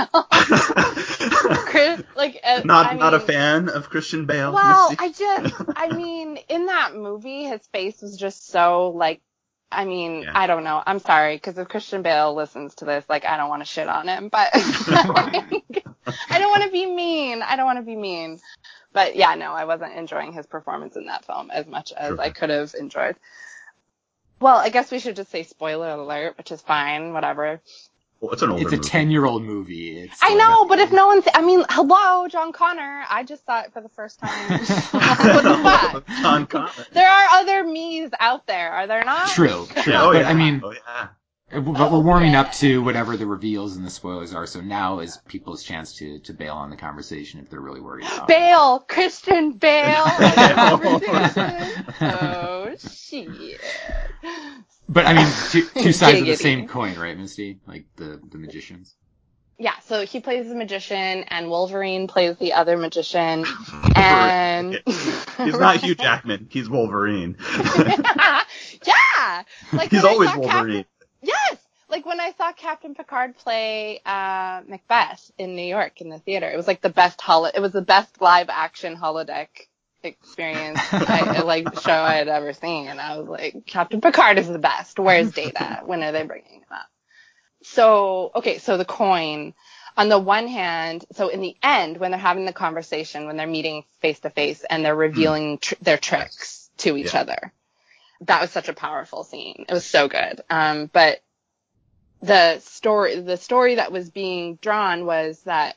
Chris, like, uh, not I not mean, a fan of Christian Bale. Well, Misty? I just, I mean, in that movie, his face was just so, like, I mean, Yeah. I don't know. I'm sorry, because if Christian Bale listens to this, like, I don't want to shit on him, but like, I don't want to be mean. I don't want to be mean. But yeah, no, I wasn't enjoying his performance in that film as much as Sure. I could have enjoyed. Well, I guess we should just say spoiler alert, which is fine, whatever. Well, it's an older It's a movie. ten-year-old movie. It's I like- know, but if no one's, I mean, hello, John Connor. I just saw it for the first time. What is that? John Connor. There are other me's out there, are there not? True, true. Oh, but yeah. I mean, oh, yeah. but we're warming up to whatever the reveals and the spoilers are, so now is people's chance to, to bail on the conversation if they're really worried about it. Bale, Christian Bale. Bale. Oh, shit. But I mean, two, two sides of the Giggity. same coin, right, Misty? Like the, the magicians. Yeah, so he plays the magician, and Wolverine plays the other magician, and... He's not Hugh Jackman. He's Wolverine. Yeah! Like He's when I always saw Wolverine. Captain... Yes! Like when I saw Captain Picard play uh, Macbeth in New York in the theater, it was like the best holo- it was the best live action holodeck experience, I, like show I had ever seen, and I was like, Captain Picard is the best. Where's Data? When are they bringing him up? So, okay, so the coin, on the one hand, so in the end, when they're having the conversation, when they're meeting face to face and they're revealing tr- their tricks to each Yeah. other, that was such a powerful scene. It was so good. Um, but the story, the story that was being drawn was that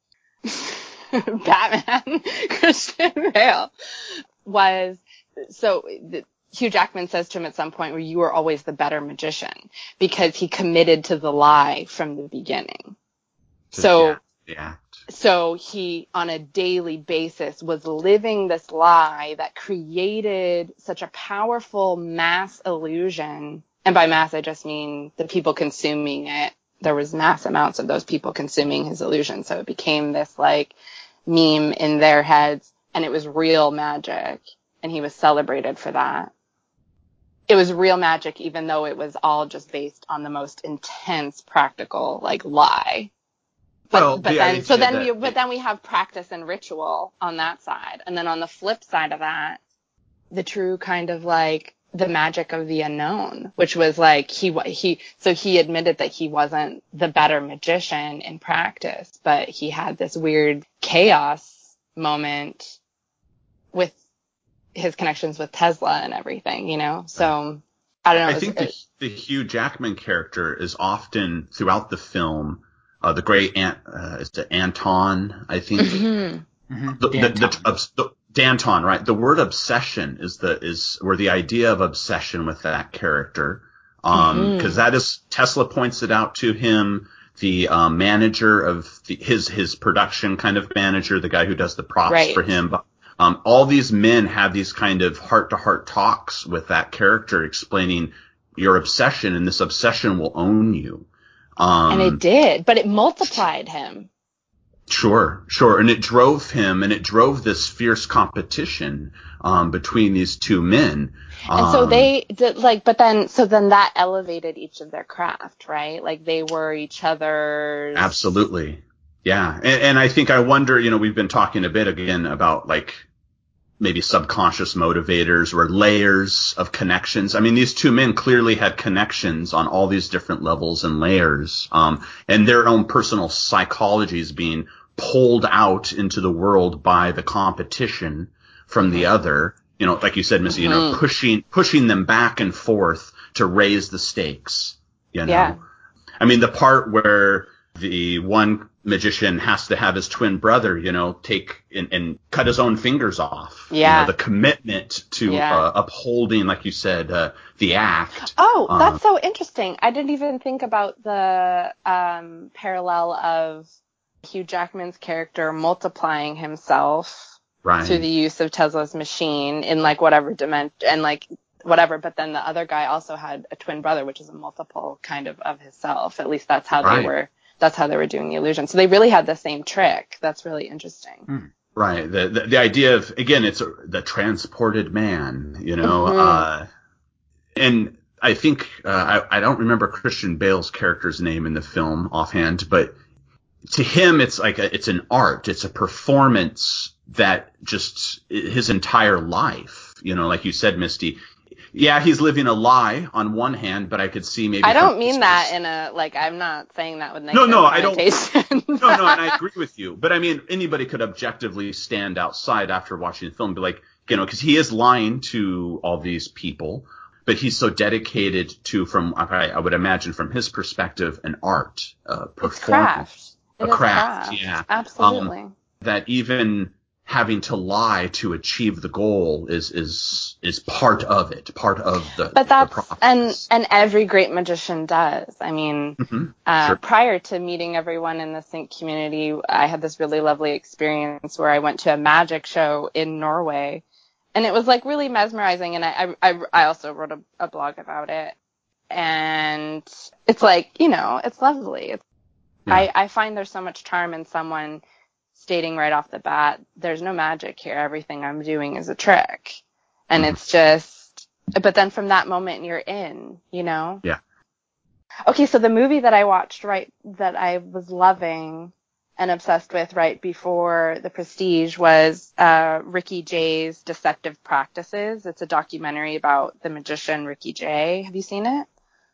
Batman, Christian Bale, was, so the, Hugh Jackman says to him at some point, where you were always the better magician, because he committed to the lie from the beginning. So, yeah. so he, on a daily basis, was living this lie that created such a powerful mass illusion. And by mass, I just mean the people consuming it. There was mass amounts of those people consuming his illusion. So it became this like meme in their heads, and it was real magic. And he was celebrated for that. It was real magic, even though it was all just based on the most intense practical, like, lie. But, Well, but the then, idea so then that- we, but then we have practice and ritual on that side. And then on the flip side of that, the true kind of like the magic of the unknown, which was like, he, he, so he admitted that he wasn't the better magician in practice, but he had this weird chaos moment with his connections with Tesla and everything, you know? So, I don't know. I think the, it, the Hugh Jackman character is often, throughout the film, uh, the great Ant, uh, is it Anton, I think? Mm-hmm. Mm-hmm. The, the, the, obs- the, Danton, right? The word obsession is the, is, or the idea of obsession with that character. Um, Mm-hmm. cause that is, Tesla points it out to him. The, um, manager of the, his, his production kind of manager, the guy who does the props Right. for him. But, um, all these men have these kind of heart to heart talks with that character explaining your obsession, and this obsession will own you. Um, and it did, but it multiplied him. Sure, sure. And it drove him, and it drove this fierce competition um, between these two men. And so Um, they did, like, but then, so then that elevated each of their craft, right? Like they were each other's. Absolutely. Yeah. And, and I think I wonder, you know, we've been talking a bit again about like maybe subconscious motivators or layers of connections. I mean, these two men clearly had connections on all these different levels and layers, um, and their own personal psychologies being pulled out into the world by the competition from the other. You know, like you said, Missy, you know, Mm-hmm. pushing, pushing them back and forth to raise the stakes, you know? Yeah. I mean, the part where the one magician has to have his twin brother, you know, take and, and cut his own fingers off. Yeah. You know, the commitment to Yeah. uh, upholding, like you said, uh, the act. Oh, Um, that's so interesting. I didn't even think about the um, parallel of Hugh Jackman's character multiplying himself right. through the use of Tesla's machine in like whatever dimension and like whatever. But then the other guy also had a twin brother, which is a multiple kind of of himself. At least that's how right. they were. That's how they were doing the illusion. So they really had the same trick. That's really interesting. Mm. Right. The, the the idea of, again, it's a, the transported man, you know, Mm-hmm. uh, and I think, uh, I, I don't remember Christian Bale's character's name in the film offhand, but to him, it's like a, it's an art. It's a performance that just his entire life, you know, like you said, Misty. Yeah, he's living a lie on one hand, but I could see maybe. I don't mean that in a, like, I'm not saying that with No, negative no, I don't. connotation. no, no, and I agree with you. But I mean, anybody could objectively stand outside after watching the film and be like, you know, because he is lying to all these people, but he's so dedicated to, from, I, I would imagine from his perspective, an art, uh, performance. It's craft. A It is craft, craft. yeah. Absolutely. Um, that even having to lie to achieve the goal is is is part of it, part of the, but that's, the process. And, and every great magician does. I mean, Mm-hmm. uh, Sure. prior to meeting everyone in the Sync community, I had this really lovely experience where I went to a magic show in Norway, and it was like really mesmerizing. And I, I, I also wrote a, a blog about it, and it's like, you know, it's lovely. It's, Yeah. I, I find there's so much charm in someone stating right off the bat, there's no magic here. Everything I'm doing is a trick. And Mm-hmm. it's just, but then from that moment you're in, you know? Yeah. Okay, so the movie that I watched right, that I was loving and obsessed with right before The Prestige was uh, Ricky Jay's Deceptive Practices. It's a documentary about the magician Ricky Jay. Have you seen it?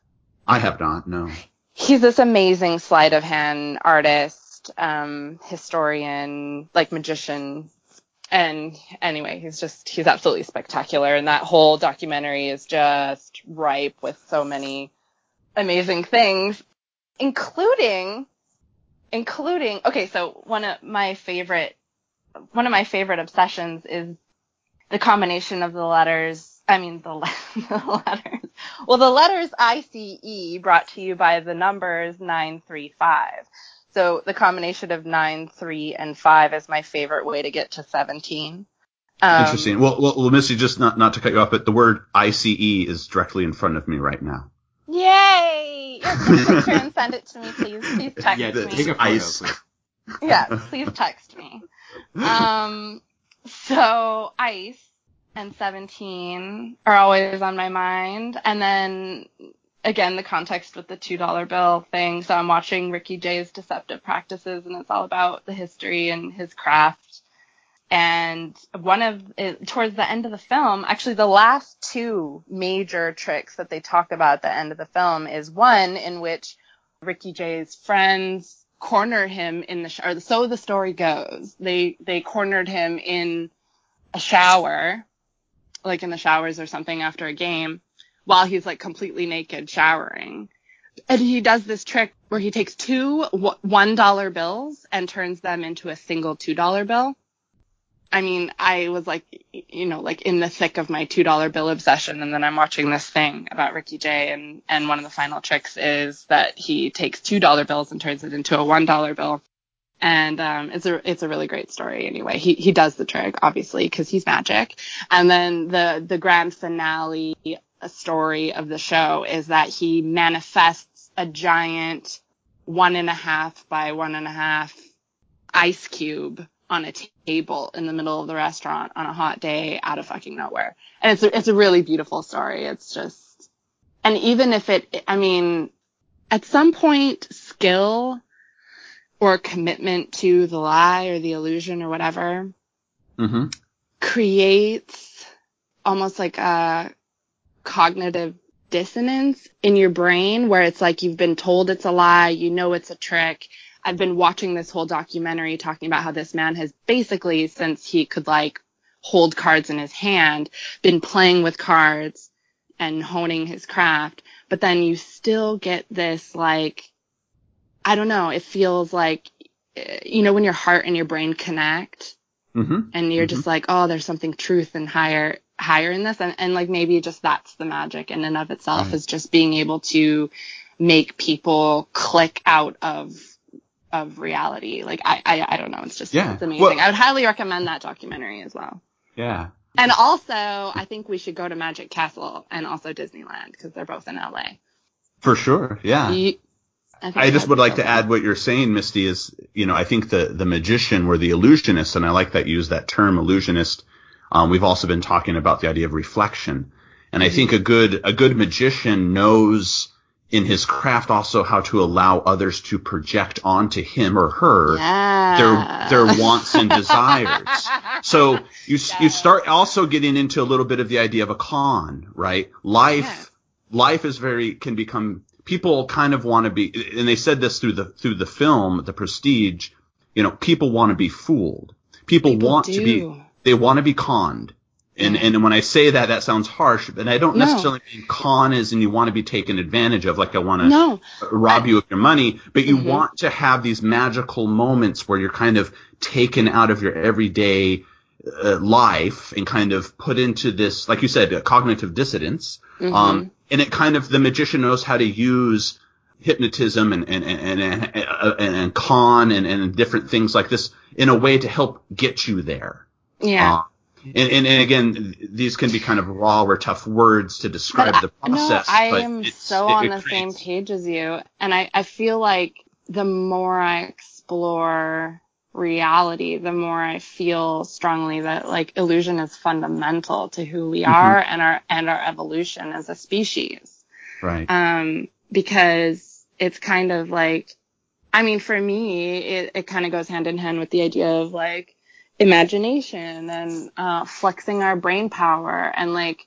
I have not, no. He's this amazing sleight of hand artist, um, historian, like magician. And anyway, he's just, he's absolutely spectacular. And that whole documentary is just ripe with so many amazing things, including, including, okay, so one of my favorite, one of my favorite obsessions is the combination of the letters, I mean, the, the letters, well, the letters I C E brought to you by the numbers nine three five. So the combination of nine, three, and five is my favorite way to get to seventeen. Um, Interesting. Well, well, well, Missy, just not, not to cut you off, but the word I C E is directly in front of me right now. Yay! Yeah, take a picture and send it to me, please. Please text Yeah, me. take a photo, Ice. please. Yeah, please text me. Um, so ice and seventeen are always on my mind. And then, again, the context with the two dollar bill thing. So I'm watching Ricky Jay's Deceptive Practices, and it's all about the history and his craft. And one of, it, towards the end of the film, actually the last two major tricks that they talk about at the end of the film is one in which Ricky Jay's friends corner him in the shower. So the story goes. They, they cornered him in a shower, like in the showers or something after a game, while he's like completely naked showering. And he does this trick where he takes two one dollar bills and turns them into a single two dollar bill. I mean, I was like, you know, like in the thick of my two dollar bill obsession. And then I'm watching this thing about Ricky Jay. And, and one of the final tricks is that he takes two dollar bills and turns it into a one dollar bill. And, um, it's a, it's a really great story anyway. He, he does the trick, obviously, because he's magic. And then the, the grand finale story of the show is that he manifests a giant one and a half by one and a half ice cube on a table in the middle of the restaurant on a hot day out of fucking nowhere. And it's a, it's a really beautiful story. It's just, and even if it, I mean, at some point, skill or commitment to the lie or the illusion or whatever Mm-hmm. creates almost like a cognitive dissonance in your brain where it's like you've been told it's a lie, you know it's a trick. I've been watching this whole documentary talking about how this man has basically, since he could like hold cards in his hand, been playing with cards and honing his craft. But then you still get this like I don't know, it feels like, you know, when your heart and your brain connect, mm-hmm. and you're mm-hmm. just like, oh, there's something truth and higher, higher in this. And, and like, maybe just that's the magic in and of itself, right. is just being able to make people click out of, of reality. Like, I, I, I don't know. It's just, yeah. it's amazing. Well, I would highly recommend that documentary as well. Yeah. And also, I think we should go to Magic Castle and also Disneyland, because they're both in L A. For sure. Yeah. You, I, I just would like to add what you're saying, Misty, is, you know, I think the, the magician or the illusionist, and I like that you use that term, illusionist. Um, we've also been talking about the idea of reflection. And I think a good, a good magician knows in his craft also how to allow others to project onto him or her yeah. their, their wants and desires. So you, yeah. you start also getting into a little bit of the idea of a con, right? Life, yeah. life is very, can become, people kind of want to be, and they said this through the, through the film, The Prestige, you know, people want to be fooled. People, people want do. to be, they want to be conned. And, yeah. and when I say that, that sounds harsh, but I don't no. necessarily mean con as in you want to be taken advantage of, like I want to no. rob I, you of your money, but you mm-hmm. want to have these magical moments where you're kind of taken out of your everyday uh, life and kind of put into this, like you said, uh, cognitive dissonance. Mm-hmm. Um, and it kind of, the magician knows how to use hypnotism and, and, and, and, and, and con and, and different things like this in a way to help get you there. Yeah. Uh, And, and, and again, these can be kind of raw or tough words to describe but the process. No, I but am it's, so it, on it the creates... same page as you. And I, I feel like the more I explore reality, the more I feel strongly that like illusion is fundamental to who we are mm-hmm. and our, and our evolution as a species. Right. Um, because it's kind of like, I mean, for me, it, it kind of goes hand in hand with the idea of like, imagination and uh flexing our brain power and like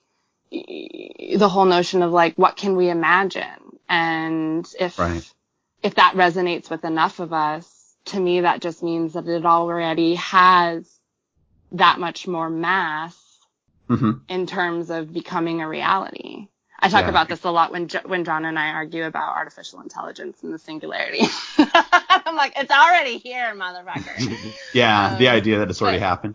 the whole notion of like what can we imagine, and if right. if that resonates with enough of us, to me that just means that it already has that much more mass mm-hmm. in terms of becoming a reality. I talk yeah. about this a lot when when John and I argue about artificial intelligence and the singularity. I'm like, it's already here, motherfucker. yeah, um, the idea that it's already but, happened.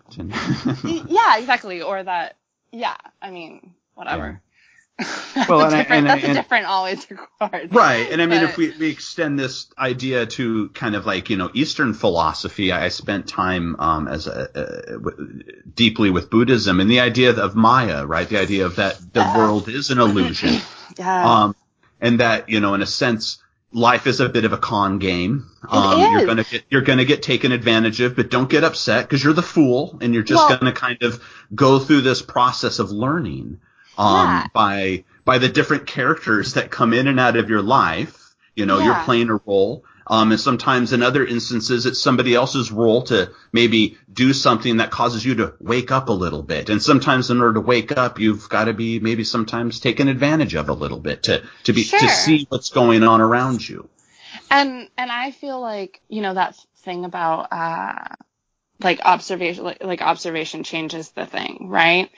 yeah, exactly. Or that, yeah, I mean, whatever. Yeah. Well, and, different, and, that's and, a different always required. Right, and I mean, but, if we, we extend this idea to kind of like, you know, Eastern philosophy, I spent time um, as a, uh, w- deeply with Buddhism, and the idea of Maya, right? The idea of that the uh, world is an illusion, yeah. um, and that, you know, in a sense, life is a bit of a con game. Um, it is. You're gonna get you're gonna get taken advantage of, but don't get upset because you're the fool, and you're just well, gonna kind of go through this process of learning. Um, yeah. by, by the different characters that come in and out of your life, you know, yeah. you're playing a role. Um, and sometimes in other instances, it's somebody else's role to maybe do something that causes you to wake up a little bit. And sometimes in order to wake up, you've got to be maybe sometimes taken advantage of a little bit to, to be, sure. to see what's going on around you. And, and I feel like, you know, that thing about, uh, like observation, like, like observation changes the thing, right?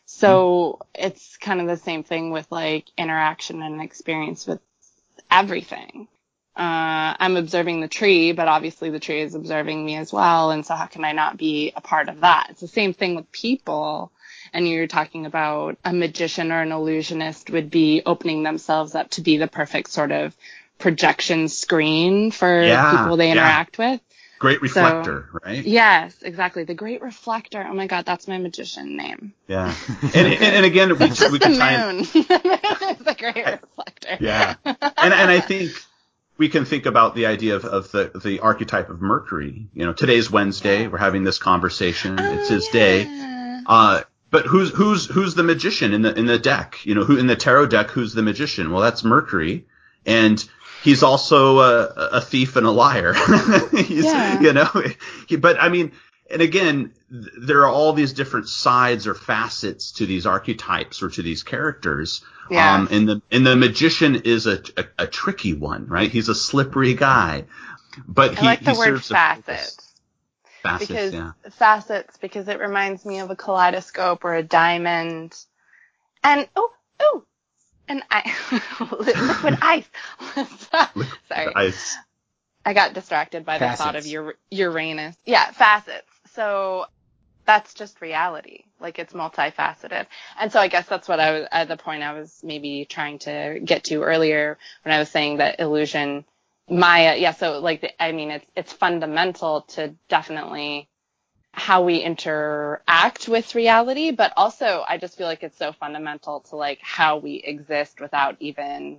So mm-hmm. it's kind of the same thing with like interaction and experience with everything. Uh, I'm observing the tree, but obviously the tree is observing me as well. And so how can I not be a part of that? It's the same thing with people. And you're talking about a magician or an illusionist would be opening themselves up to be the perfect sort of projection screen for yeah, people they interact yeah. with. Great reflector, so, right? Yes, exactly. The Great Reflector. Oh my God, that's my magician name. Yeah. And and, and again, we, it's just we the can try moon. and, it's the Great Reflector. Yeah. And and I think we can think about the idea of, of the, the archetype of Mercury. You know, today's Wednesday. Yeah. We're having this conversation. Oh, it's his yeah. day. Uh, but who's who's who's the magician in the in the deck? You know, who in the tarot deck? Who's the magician? Well, that's Mercury, and he's also a, a thief and a liar. he's, yeah. You know, he, but I mean, and again, th- there are all these different sides or facets to these archetypes or to these characters. Yeah. Um, and the and the magician is a, a a tricky one, right? He's a slippery guy, but he I like the he word serves facets. Facets, because yeah. facets because it reminds me of a kaleidoscope or a diamond. And oh oh. And I, liquid ice. Sorry. Ice. I got distracted by the Facets. thought of Ur- Uranus. Yeah, facets. So that's just reality. Like, it's multifaceted. And so I guess that's what I was, at the point I was maybe trying to get to earlier when I was saying that illusion, Maya, yeah, so like, the, I mean, it's, it's fundamental to definitely how we interact with reality, but also I just feel like it's so fundamental to like how we exist without even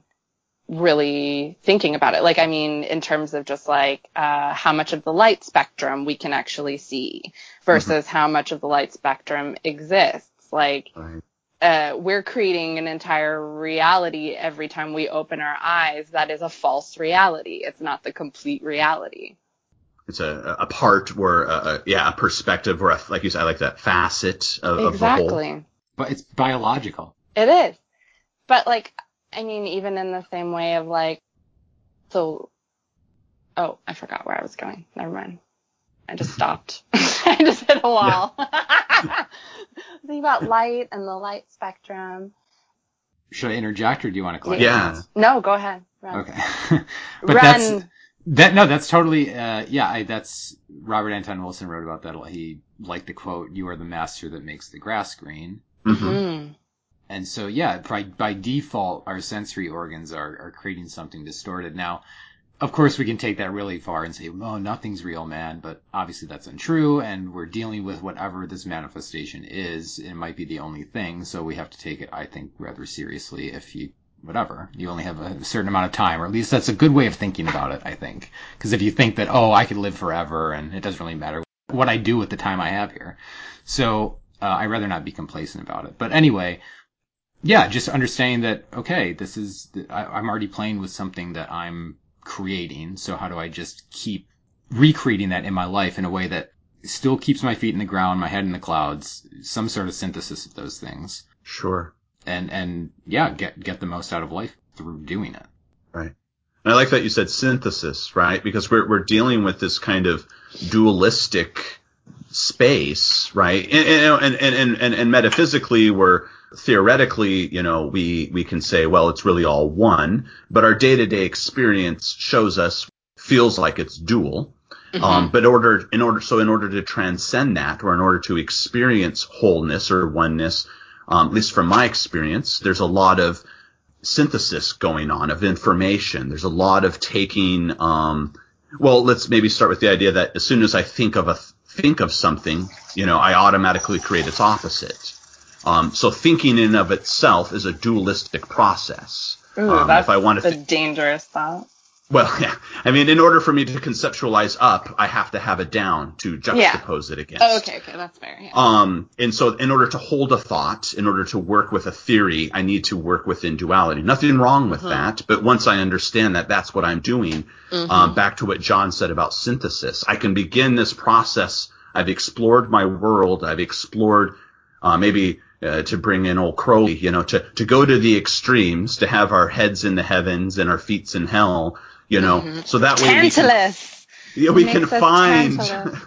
really thinking about it. Like, I mean, in terms of just like uh how much of the light spectrum we can actually see versus mm-hmm. how much of the light spectrum exists. Like, right. uh we're creating an entire reality every time we open our eyes that is a false reality. It's not the complete reality. It's a, a part where, a, yeah, a perspective or, a, like you said, I like that facet of, exactly. of the whole. But it's biological. It is. But like, I mean, even in the same way of like, so, oh, I forgot where I was going. Never mind. I just stopped. I just hit a wall. Yeah. Think about light and the light spectrum. Should I interject or do you want to collect Yeah. thoughts? No, go ahead. Run. Okay. But Run. that's, that, no, that's totally, uh, yeah, I, that's, Robert Anton Wilson wrote about that. He liked the quote, "You are the master that makes the grass green." Mm-hmm. And so, yeah, by, by default, our sensory organs are, are creating something distorted. Now, of course, we can take that really far and say, oh, nothing's real, man. But obviously that's untrue. And we're dealing with whatever this manifestation is. It might be the only thing. So we have to take it, I think, rather seriously if you, whatever, you only have a certain amount of time, or at least that's a good way of thinking about it, I think. Because if you think that, oh, I could live forever and it doesn't really matter what I do with the time I have here. So uh, I'd rather not be complacent about it. But anyway, yeah, just understanding that, okay, this is, I, I'm already playing with something that I'm creating. So how do I just keep recreating that in my life in a way that still keeps my feet in the ground, my head in the clouds, some sort of synthesis of those things. Sure. And, and yeah, get, get the most out of life through doing it. Right. And I like that you said synthesis, right? Because we're, we're dealing with this kind of dualistic space, right? And, and, and, and, and, and metaphysically, we're, theoretically, you know, we, we can say, well, it's really all one, but our day-to-day experience shows us, feels like it's dual. Mm-hmm. Um, but in order, in order, so in order to transcend that, or in order to experience wholeness or oneness, um, at least from my experience, there's a lot of synthesis going on of information. There's a lot of taking, um, well, let's maybe start with the idea that as soon as I think of a, think of something, you know, I automatically create its opposite. Um, so thinking in of itself is a dualistic process. Ooh, um, that's if I want to a th- dangerous thought. Well, yeah. I mean, in order for me to conceptualize up, I have to have it down to juxtapose yeah. it against. Oh, okay, okay, that's fair. Yeah. Um, and so in order to hold a thought, in order to work with a theory, I need to work within duality. Nothing wrong with mm-hmm. that, but once I understand that that's what I'm doing, mm-hmm. um, back to what John said about synthesis, I can begin this process. I've explored my world. I've explored, uh, maybe, Uh, to bring in old Crowley, you know, to, to go to the extremes, to have our heads in the heavens and our feet in hell, you know, mm-hmm. so that way Tantalus. we can, yeah, we can find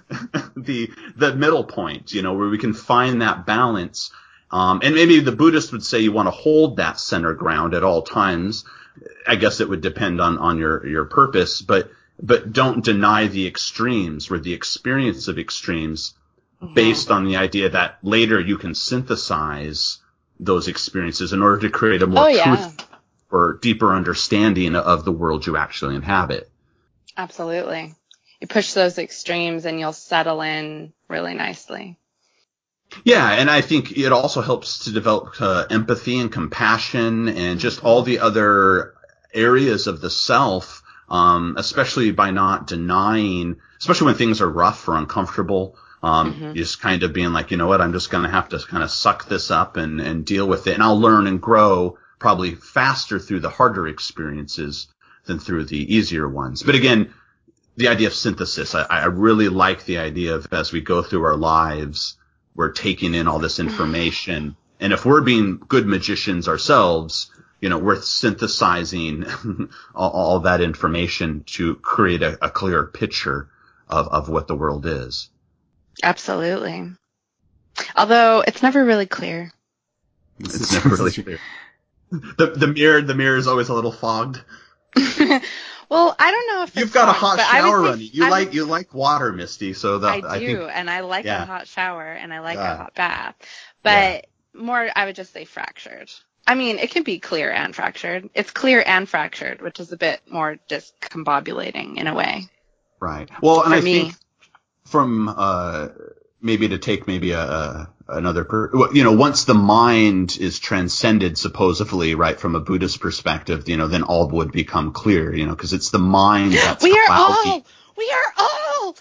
the, the middle point, you know, where we can find that balance. Um, and maybe the Buddhist would say you want to hold that center ground at all times. I guess it would depend on, on your, your purpose, but, but don't deny the extremes or the experience of extremes. Based on the idea that later you can synthesize those experiences in order to create a more oh, yeah. truth or deeper understanding of the world you actually inhabit. Absolutely. You push those extremes and you'll settle in really nicely. Yeah, and I think it also helps to develop uh, empathy and compassion and just mm-hmm. all the other areas of the self, um, especially by not denying, especially when things are rough or uncomfortable. Um, mm-hmm. just kind of being like, you know what, I'm just going to have to kind of suck this up and, and deal with it. And I'll learn and grow probably faster through the harder experiences than through the easier ones. But again, the idea of synthesis, I, I really like the idea of as we go through our lives, we're taking in all this information. And if we're being good magicians ourselves, you know, we're synthesizing all, all that information to create a, a clearer picture of, of what the world is. Absolutely. Although it's never really clear. It's never really clear. The the mirror the mirror is always a little fogged. Well, I don't know if You've it's got a hot, hot but I would shower say- running. You I like would- you like water, Misty. So that I I, do, think and I like yeah. a hot shower, and I like Yeah. a hot bath. But more, I would just say fractured. I mean, it can be clear and fractured. It's clear and fractured, which is a bit more discombobulating in a way. Right. Well, and For I me. think from uh, maybe to take maybe a, a another, per, you know, once the mind is transcended, supposedly, right, from a Buddhist perspective, you know, then all would become clear, you know, because it's the mind that's we are cloudy. all. We are all.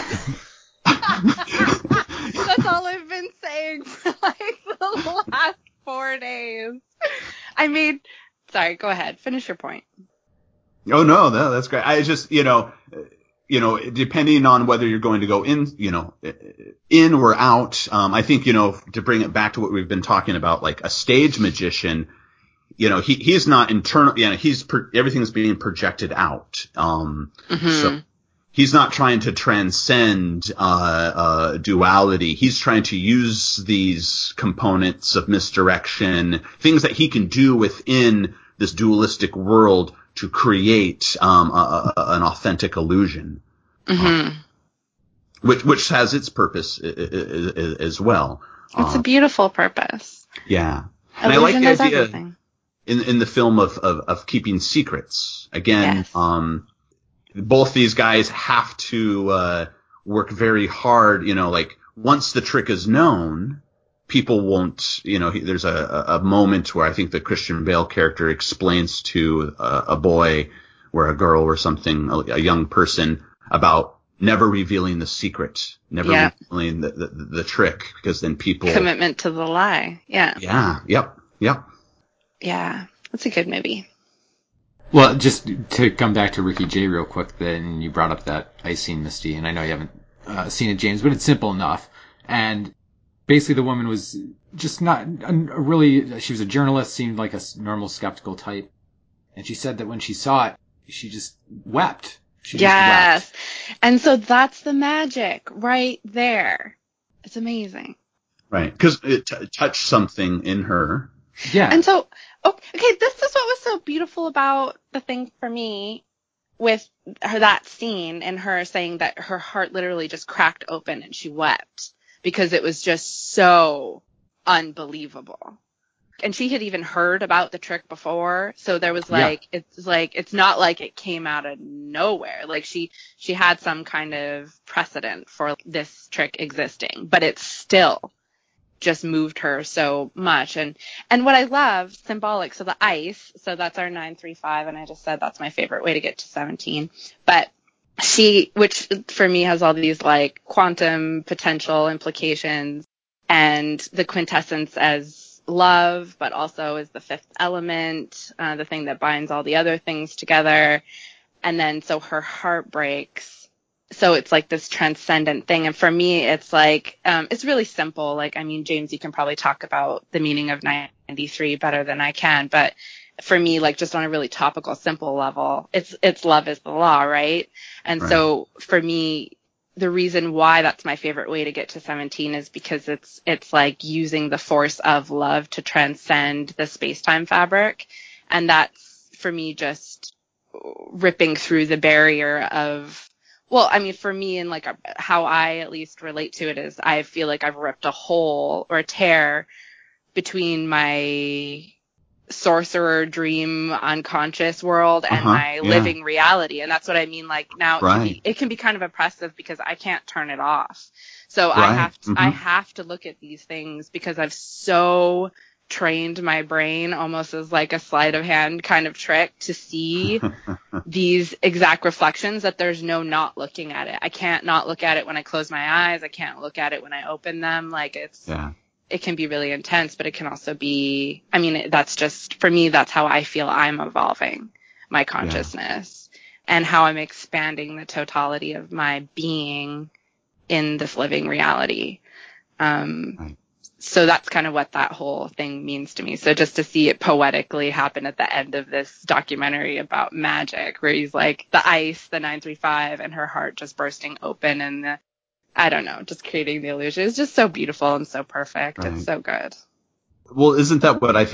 That's all I've been saying for like the last four days. I mean, sorry, go ahead. Finish your point. Oh, no, no, that's great. I just, you know, you know, depending on whether you're going to go in, you know, in or out, um, I think, you know, to bring it back to what we've been talking about, like a stage magician, you know, he, he's not internal, you know, he's, per, everything's being projected out. Um, Mm-hmm. so he's not trying to transcend, uh, uh, duality. He's trying to use these components of misdirection, things that he can do within this dualistic world to create, um, a, a, an authentic illusion. Mm-hmm. Uh, which, which has its purpose as well. It's uh, a beautiful purpose. Yeah. And Illusion I like is the idea everything. in, in the film of, of, of keeping secrets. Again, Yes. um, both these guys have to uh, work very hard. You know, like once the trick is known, people won't. You know, there's a, a moment where I think the Christian Bale character explains to a, a boy or a girl or something, a, a young person, about never revealing the secret, never Yeah. revealing the, the the trick, because then people Commitment to the lie. Yeah. Yeah. Yep. Yep. Yeah. That's a good movie. Well, just to come back to Ricky Jay real quick, then you brought up that ice scene, Misty, and I know you haven't uh, seen it, James, but it's simple enough. And basically the woman was just not a really, she was a journalist, seemed like a normal skeptical type. And she said that when she saw it, she just wept. She Yes. just wept. And so that's the magic right there. It's amazing. Right. Because it t- touched something in her. Yeah. And so, oh, okay, this is what was so beautiful about the thing for me with her, that scene, and her saying that her heart literally just cracked open and she wept because it was just so unbelievable. And she had even heard about the trick before, so there was like, yeah. it's like, it's not like it came out of nowhere. Like she, she had some kind of precedent for this trick existing, but it's still just moved her so much. And, and what I love, symbolic, so the ice, so that's our nine three five, and I just said that's my favorite way to get to seventeen. But she, which for me has all these like quantum potential implications, and the quintessence as love, but also as the fifth element, uh, the thing that binds all the other things together. And then so her heart breaks. So it's like this transcendent thing. And for me, it's like, um, it's really simple. Like, I mean, James, you can probably talk about the meaning of ninety-three better than I can. But for me, like just on a really topical, simple level, it's, it's love is the law, right? And right. So for me, the reason why that's my favorite way to get to seventeen is because it's, it's like using the force of love to transcend the space-time fabric. And that's for me just ripping through the barrier of, well, I mean, for me, and like how I at least relate to it is I feel like I've ripped a hole or a tear between my sorcerer dream unconscious world and uh-huh, my yeah. living reality. And that's what I mean. Like now it, right. can be, it can be kind of oppressive because I can't turn it off. So right. I have to, mm-hmm. I have to look at these things because I've so trained my brain almost as like a sleight of hand kind of trick to see these exact reflections that there's no not looking at it. I can't not look at it when I close my eyes. I can't look at it when I open them. Like it's, yeah. it can be really intense, but it can also be, I mean, that's just, for me, that's how I feel I'm evolving my consciousness yeah. and how I'm expanding the totality of my being in this living reality. Um, right. So that's kind of what that whole thing means to me. So just to see it poetically happen at the end of this documentary about magic, where he's like the ice, the nine three five, and her heart just bursting open, and the, I don't know, just creating the illusion. It's just so beautiful and so perfect. Right. It's so good. Well, isn't that what I think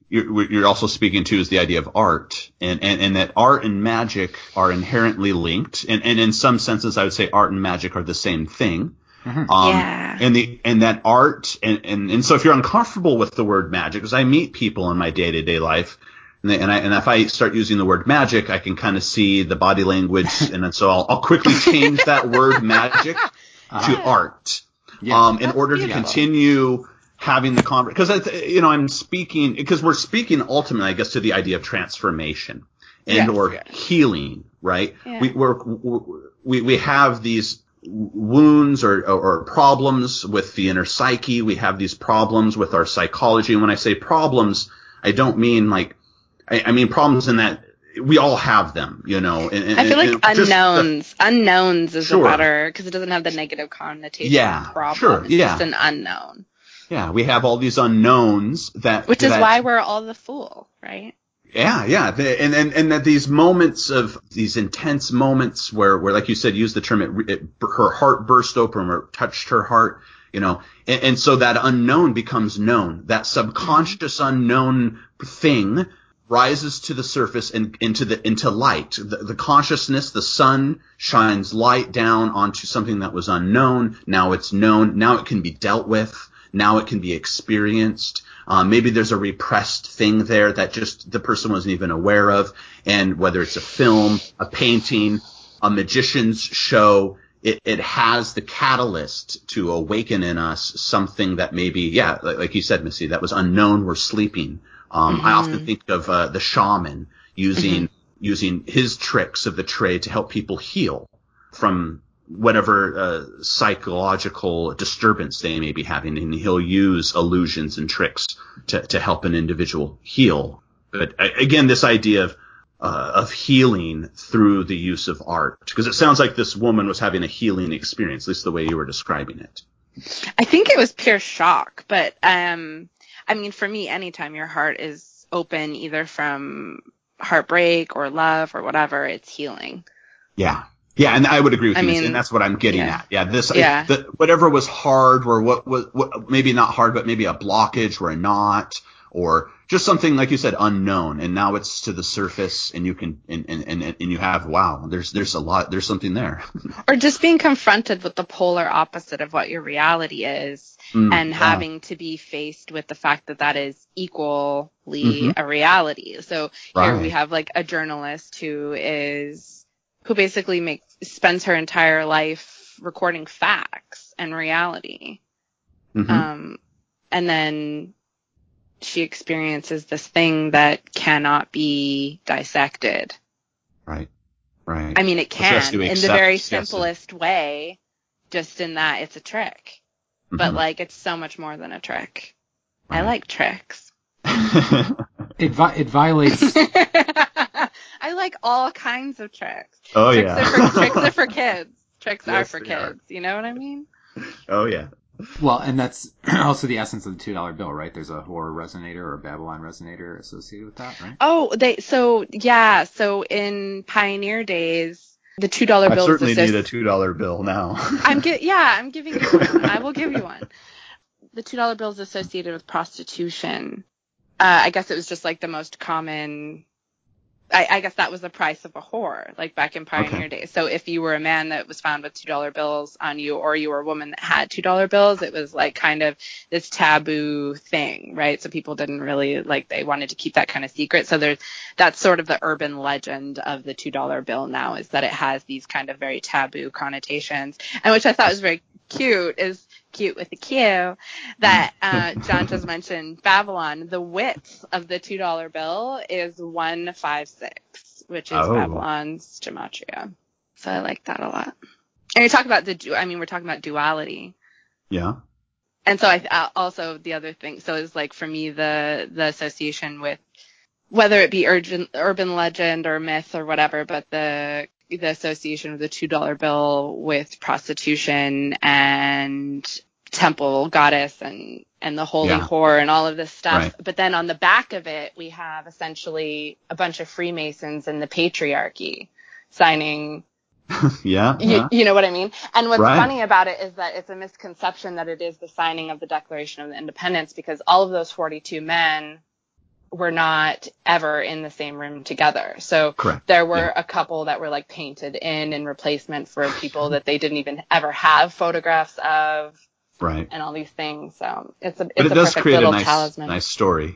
you're, what you're also speaking to is the idea of art, and, and, and that art and magic are inherently linked. And, and in some senses, I would say art and magic are the same thing. Mm-hmm. Um, yeah. and the, and that art, and, and, and so if you're uncomfortable with the word magic, because I meet people in my day to day life, and, they, and I, and if I start using the word magic, I can kind of see the body language. And so I'll, I'll quickly change that word magic uh-huh. to art, yeah. um, in That's order beautiful. to continue having the conversation. Because, you know, I'm speaking, because we're speaking ultimately, I guess, to the idea of transformation and yes, or yes. healing, right? Yeah. We, we're, we, we have these wounds or, or, or problems with the inner psyche. We have these problems with our psychology. And when I say problems, I don't mean like, I, I mean problems in that we all have them, you know. And, and, I feel like and unknowns. The, unknowns is sure. a better, because it doesn't have the negative connotation yeah, of problem. Sure, it's yeah. just an unknown. Yeah, we have all these unknowns that. Which is that, why we're all the fool, right? Yeah, yeah, and and and that these moments of these intense moments where, where like you said, use the term, it, it, her heart burst open or touched her heart, you know, and, and so that unknown becomes known. That subconscious mm-hmm. unknown thing rises to the surface and into the into light. The, the consciousness, the sun shines light down onto something that was unknown. Now it's known. Now it can be dealt with. Now it can be experienced. Um, maybe there's a repressed thing there that just the person wasn't even aware of. And whether it's a film, a painting, a magician's show, it, it has the catalyst to awaken in us something that maybe, yeah, like, like you said, Missy, that was unknown. We're sleeping. Um, mm-hmm. I often think of uh, the shaman using mm-hmm. using his tricks of the trade to help people heal from whatever uh, psychological disturbance they may be having, and he'll use illusions and tricks to, to help an individual heal. But again, this idea of uh, of healing through the use of art, because it sounds like this woman was having a healing experience, at least the way you were describing it. I think it was pure shock, but um, I mean, for me, anytime your heart is open, either from heartbreak or love or whatever, it's healing. Yeah. Yeah, and I would agree with I you, mean, and that's what I'm getting yeah. at. Yeah, this, yeah. The, whatever was hard, or what was, what, maybe not hard, but maybe a blockage or a knot, or just something, like you said, unknown, and now it's to the surface, and you can, and, and, and, and you have, wow, there's, there's a lot, there's something there. Or just being confronted with the polar opposite of what your reality is, mm, and yeah. having to be faced with the fact that that is equally mm-hmm. a reality. So here right. we have like a journalist who is, who basically makes, spends her entire life recording facts and reality. Mm-hmm. Um, and then she experiences this thing that cannot be dissected. Right, right. I mean, it can in the very simplest yes. way, just in that it's a trick. Mm-hmm. But, like, it's so much more than a trick. Right. I like tricks. it, vi- it violates... I like all kinds of tricks. Oh, tricks yeah. Are for, tricks are for kids. Tricks yes, are for kids. Are. You know what I mean? Oh, yeah. Well, and that's also the essence of the two dollar bill, right? There's a horror resonator or a Babylon resonator associated with that, right? Oh, they so, yeah. So in Pioneer days, the two dollar bill I certainly is associ- need a two dollar bill now. I'm get, Yeah, I'm giving you one. I will give you one. The two dollar bill is associated with prostitution. Uh, I guess it was just like the most common... I, I guess that was the price of a whore, like back in Pioneer okay. days. So if you were a man that was found with two dollar bills on you, or you were a woman that had two dollar bills, it was like kind of this taboo thing, right? So people didn't really, like, they wanted to keep that kind of secret. So there's, that's sort of the urban legend of the two dollar bill now, is that it has these kind of very taboo connotations, and which I thought was very cute, is cute with a Q, that uh, John just mentioned. Babylon, the width of the two dollar bill is one five six, which is oh. Babylon's gematria. So I like that a lot. And you talk about the, du- I mean, we're talking about duality. Yeah. And so I uh, also the other thing, so it's like for me the the association with, whether it be urgent, urban legend or myth or whatever, but the the association of the two dollar bill with prostitution and temple goddess and, and the holy yeah. whore and all of this stuff. Right. But then on the back of it, we have essentially a bunch of Freemasons and the patriarchy signing. yeah, you, yeah. you know what I mean? And what's right. funny about it is that it's a misconception that it is the signing of the Declaration of Independence, because all of those forty-two men were not ever in the same room together. So Correct. there were Yeah. a couple that were like painted in in replacement for people that they didn't even ever have photographs of. Right. And all these things. So it's a it's But it a does perfect create a little nice, talisman. nice story.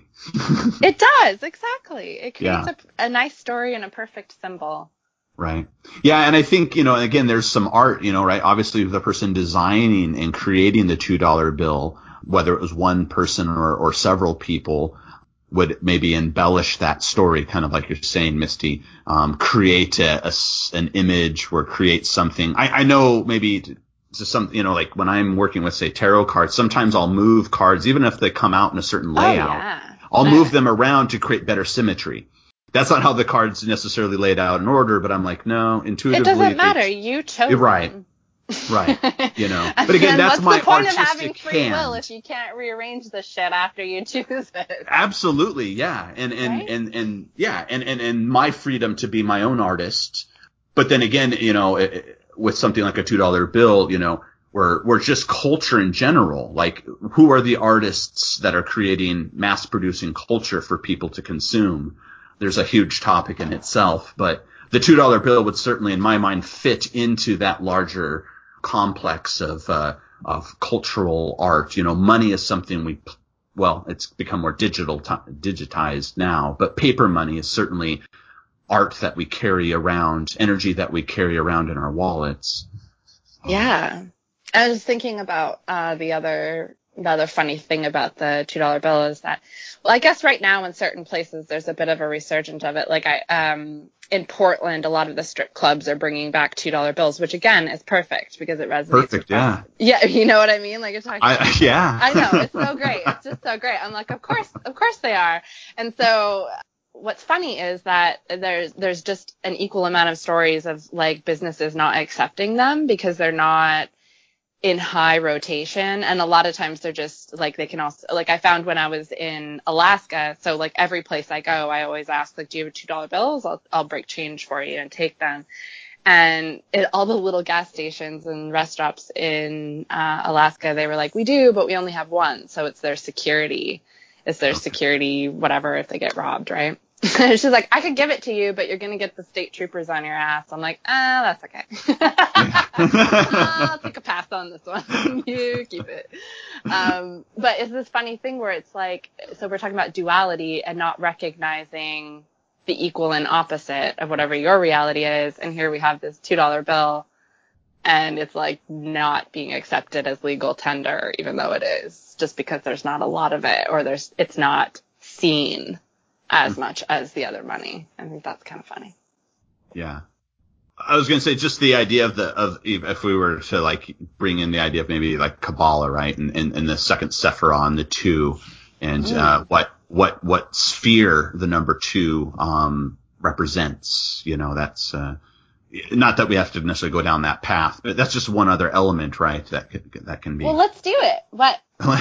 It does, exactly. It creates Yeah. a, a nice story and a perfect symbol. Right. Yeah, and I think, you know, again, there's some art, you know, right? Obviously, the person designing and creating the two dollar bill, whether it was one person or, or several people, would maybe embellish that story, kind of like you're saying, Misty, um, create a, a s- an image or create something. I, I know maybe to, to some, you know, like when I'm working with, say, tarot cards, sometimes I'll move cards, even if they come out in a certain layout. Oh, yeah. I'll Oh, move yeah. them around to create better symmetry. That's not how the cards necessarily laid out in order, but I'm like, no, intuitively. It doesn't matter. They, You chose right. them. Right. You know. But again, And that's what's my the point artistic of having free hand. will if you can't rearrange the shit after you choose it? Absolutely, yeah. And and, Right? and and yeah, and, and and my freedom to be my own artist. But then again, you know, it, it, with something like a two dollar bill, you know, we're we're just culture in general. Like, who are the artists that are creating, mass producing culture for people to consume? There's a huge topic in itself, but the two dollar bill would certainly, in my mind, fit into that larger complex of uh, of cultural art. You know, money is something we, well, it's become more digital, t- digitized now, but paper money is certainly art that we carry around, energy that we carry around in our wallets. Yeah. I was thinking about uh, the other the other funny thing about the two dollar bill is that, well, I guess right now in certain places there's a bit of a resurgence of it. Like I um in Portland, a lot of the strip clubs are bringing back two dollar bills, which again is perfect because it resonates. Perfect, with yeah. us. Yeah, you know what I mean? Like you're talking. I, about yeah. I know, it's so great. It's just so great. I'm like, of course, of course they are. And so what's funny is that there's there's just an equal amount of stories of like businesses not accepting them because they're not in high rotation, and a lot of times they're just like, they can also, like I found when I was in Alaska, so like every place I go I always ask, like, do you have two dollar bills? I'll I'll break change for you and take them. And it, all the little gas stations and rest stops in uh, Alaska, they were like, we do, but we only have one, so it's their security it's their Okay. security whatever if they get robbed, right? She's like, I could give it to you, but you're going to get the state troopers on your ass. I'm like, ah, that's okay. I'll take a pass on this one. You keep it. Um, but it's this funny thing where it's like, so we're talking about duality and not recognizing the equal and opposite of whatever your reality is. And here we have this two dollar bill, and it's like not being accepted as legal tender, even though it is, just because there's not a lot of it, or there's it's not seen as much as the other money. I think that's kind of funny. Yeah. I was going to say just the idea of the, of, if we were to like bring in the idea of maybe like Kabbalah, right? And, and, and the second Sephiron, the two, and, mm. uh, what, what, what sphere the number two, um, represents, you know, that's, uh, not that we have to necessarily go down that path, but that's just one other element, right? That could, that can be. Well, let's do it. What?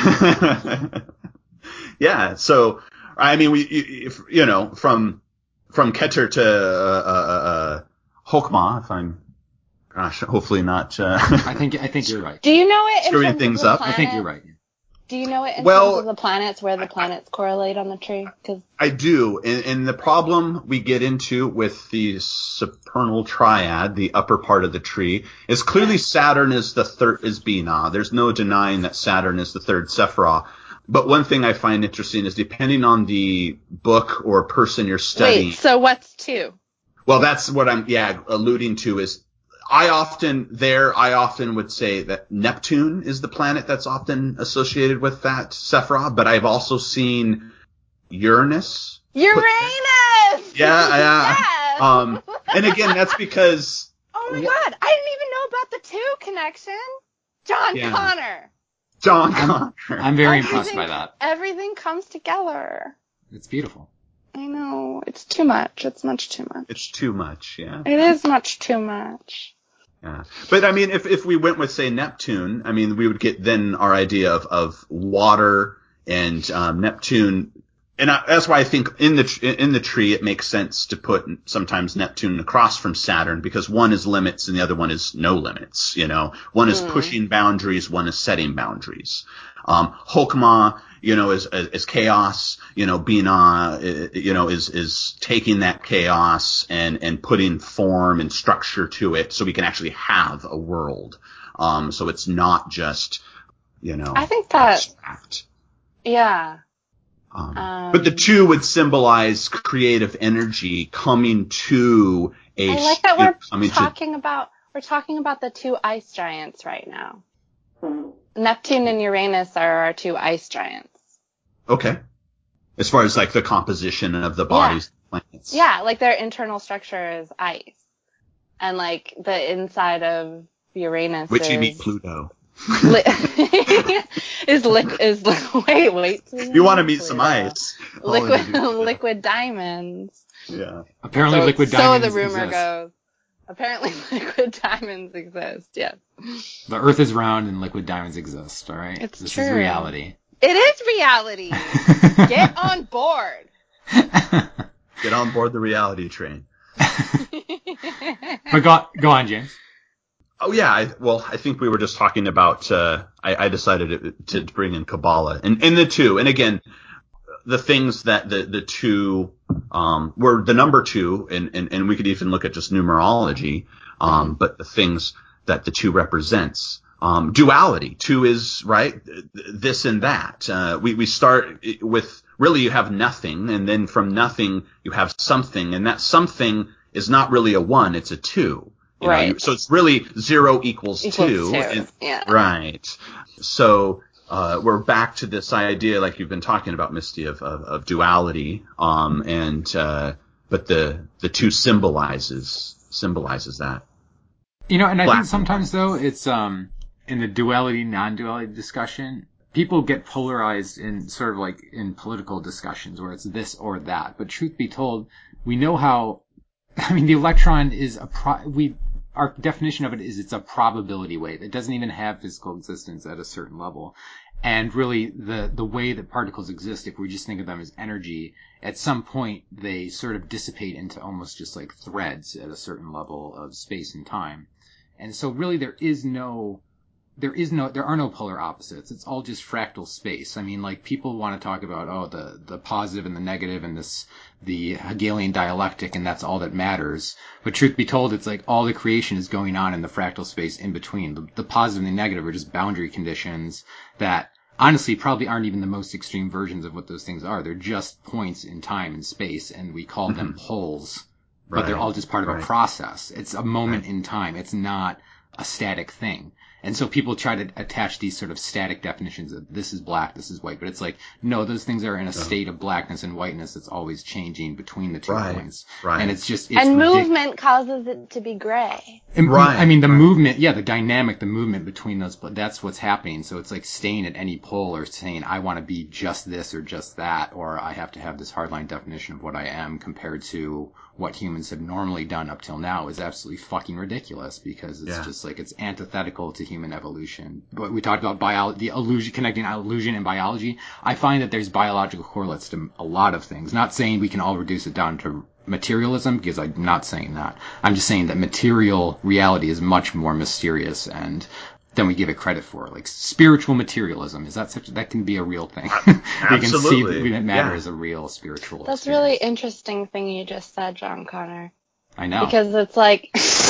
Yeah. So, I mean, we, if, you know, from, from Keter to, uh, uh, uh, Chokmah, if I'm, gosh, hopefully not, uh, I think, I think you're right. Do you know it in screwing terms things of the up? planet? I think you're right. Do you know it in Well, terms of the planets, where the planets I, correlate on the tree? Cause... I do. And, and the problem we get into with the supernal triad, the upper part of the tree, is clearly Saturn is the third, is Binah. There's no denying that Saturn is the third Sephirah. But one thing I find interesting is depending on the book or person you're studying. Wait, so what's two? Well, that's what I'm, yeah, alluding to is I often there, I often would say that Neptune is the planet that's often associated with that Sephirah, but I've also seen Uranus. Uranus! Yeah, yeah. Yes! Um, and again, that's because. Oh my God, I didn't even know about the two connection. John yeah. Connor. John I'm, Connor. I'm very everything, impressed by that. Everything comes together. It's beautiful. I know. It's too much. It's much too much. It's too much, yeah. It is much too much. Yeah. But I mean, if, if we went with, say, Neptune, I mean, we would get then our idea of, of water and, um, Neptune. And I, that's why I think in the, in the tree, it makes sense to put sometimes Neptune across from Saturn, because one is limits and the other one is no limits, you know. One is mm. pushing boundaries, one is setting boundaries. Um, Chokmah you know, is, is chaos, you know, Binah, you know, is, is taking that chaos and, and putting form and structure to it so we can actually have a world. Um, so it's not just, you know, I think that, abstract. Yeah. Um, um, but the two would symbolize creative energy coming to a. I like that we're coming talking to, about we're talking about the two ice giants right now. Neptune and Uranus are our two ice giants. Okay. As far as like the composition of the bodies, yeah. of planets. Yeah, like their internal structure is ice, and like the inside of Uranus Which is. you mean Pluto. Li- is liquid is wait wait you want to meet Pluto. Some ice liquid liquid diamonds. Yeah, apparently so, liquid so diamonds the rumor exist. goes apparently liquid diamonds exist. Yes, the earth is round and liquid diamonds exist. All right, it's this true. is reality. It is reality. Get on board. Get on board the reality train. But go, go on, James. Oh yeah, I, well, I think we were just talking about. Uh, I, I decided to, to bring in Kabbalah and, and the two, and again, the things that the the two um, were the number two, and, and and we could even look at just numerology, um, mm-hmm. but the things that the two represents. Um, duality. Two is right, this and that. Uh, we we start with really you have nothing, and then from nothing you have something, and that something is not really a one, it's a two. You right. know, so it's really zero equals, equals two. two. And, yeah. Right. So uh, we're back to this idea, like you've been talking about, Misty, of of, of duality. Um, and uh, but the the two symbolizes symbolizes that. You know, and I Black think sometimes though it's um in the duality non-duality discussion, people get polarized in sort of like in political discussions where it's this or that. But truth be told, we know how. I mean, the electron is a pro- we. Our definition of it is it's a probability wave. It doesn't even have physical existence at a certain level. And really, the, the way that particles exist, if we just think of them as energy, at some point they sort of dissipate into almost just like threads at a certain level of space and time. And so really there is no, there is no, there are no polar opposites. It's all just fractal space. I mean, like people want to talk about, oh, the, the positive and the negative and this, the Hegelian dialectic, and that's all that matters. But truth be told, it's like all the creation is going on in the fractal space in between. The, the positive and the negative are just boundary conditions that honestly probably aren't even the most extreme versions of what those things are. They're just points in time and space, and we call them poles. But right. they're all just part of right. a process. It's a moment right. in time. It's not a static thing. And so people try to attach these sort of static definitions of this is black, this is white, but it's like, no, those things are in a state of blackness and whiteness that's always changing between the two right. points. Right. And it's just, it's And ridic- movement causes it to be gray. And, right. I mean, the right. movement, yeah, the dynamic, the movement between those, but that's what's happening. So it's like staying at any pole or saying, I want to be just this or just that, or I have to have this hardline definition of what I am compared to what humans have normally done up till now is absolutely fucking ridiculous because it's yeah. just like it's antithetical to human evolution. But we talked about bio, the illusion, connecting illusion and biology. I find that there's biological correlates to a lot of things. Not saying we can all reduce it down to materialism, because I'm not saying that. I'm just saying that material reality is much more mysterious and than we give it credit for. Like spiritual materialism, is that such that can be a real thing? Absolutely. We can see that matter yeah. as a real spiritual That's experience. really interesting thing you just said, John Connor. I know. Because it's like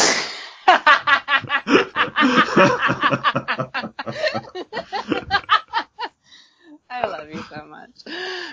I love you so much.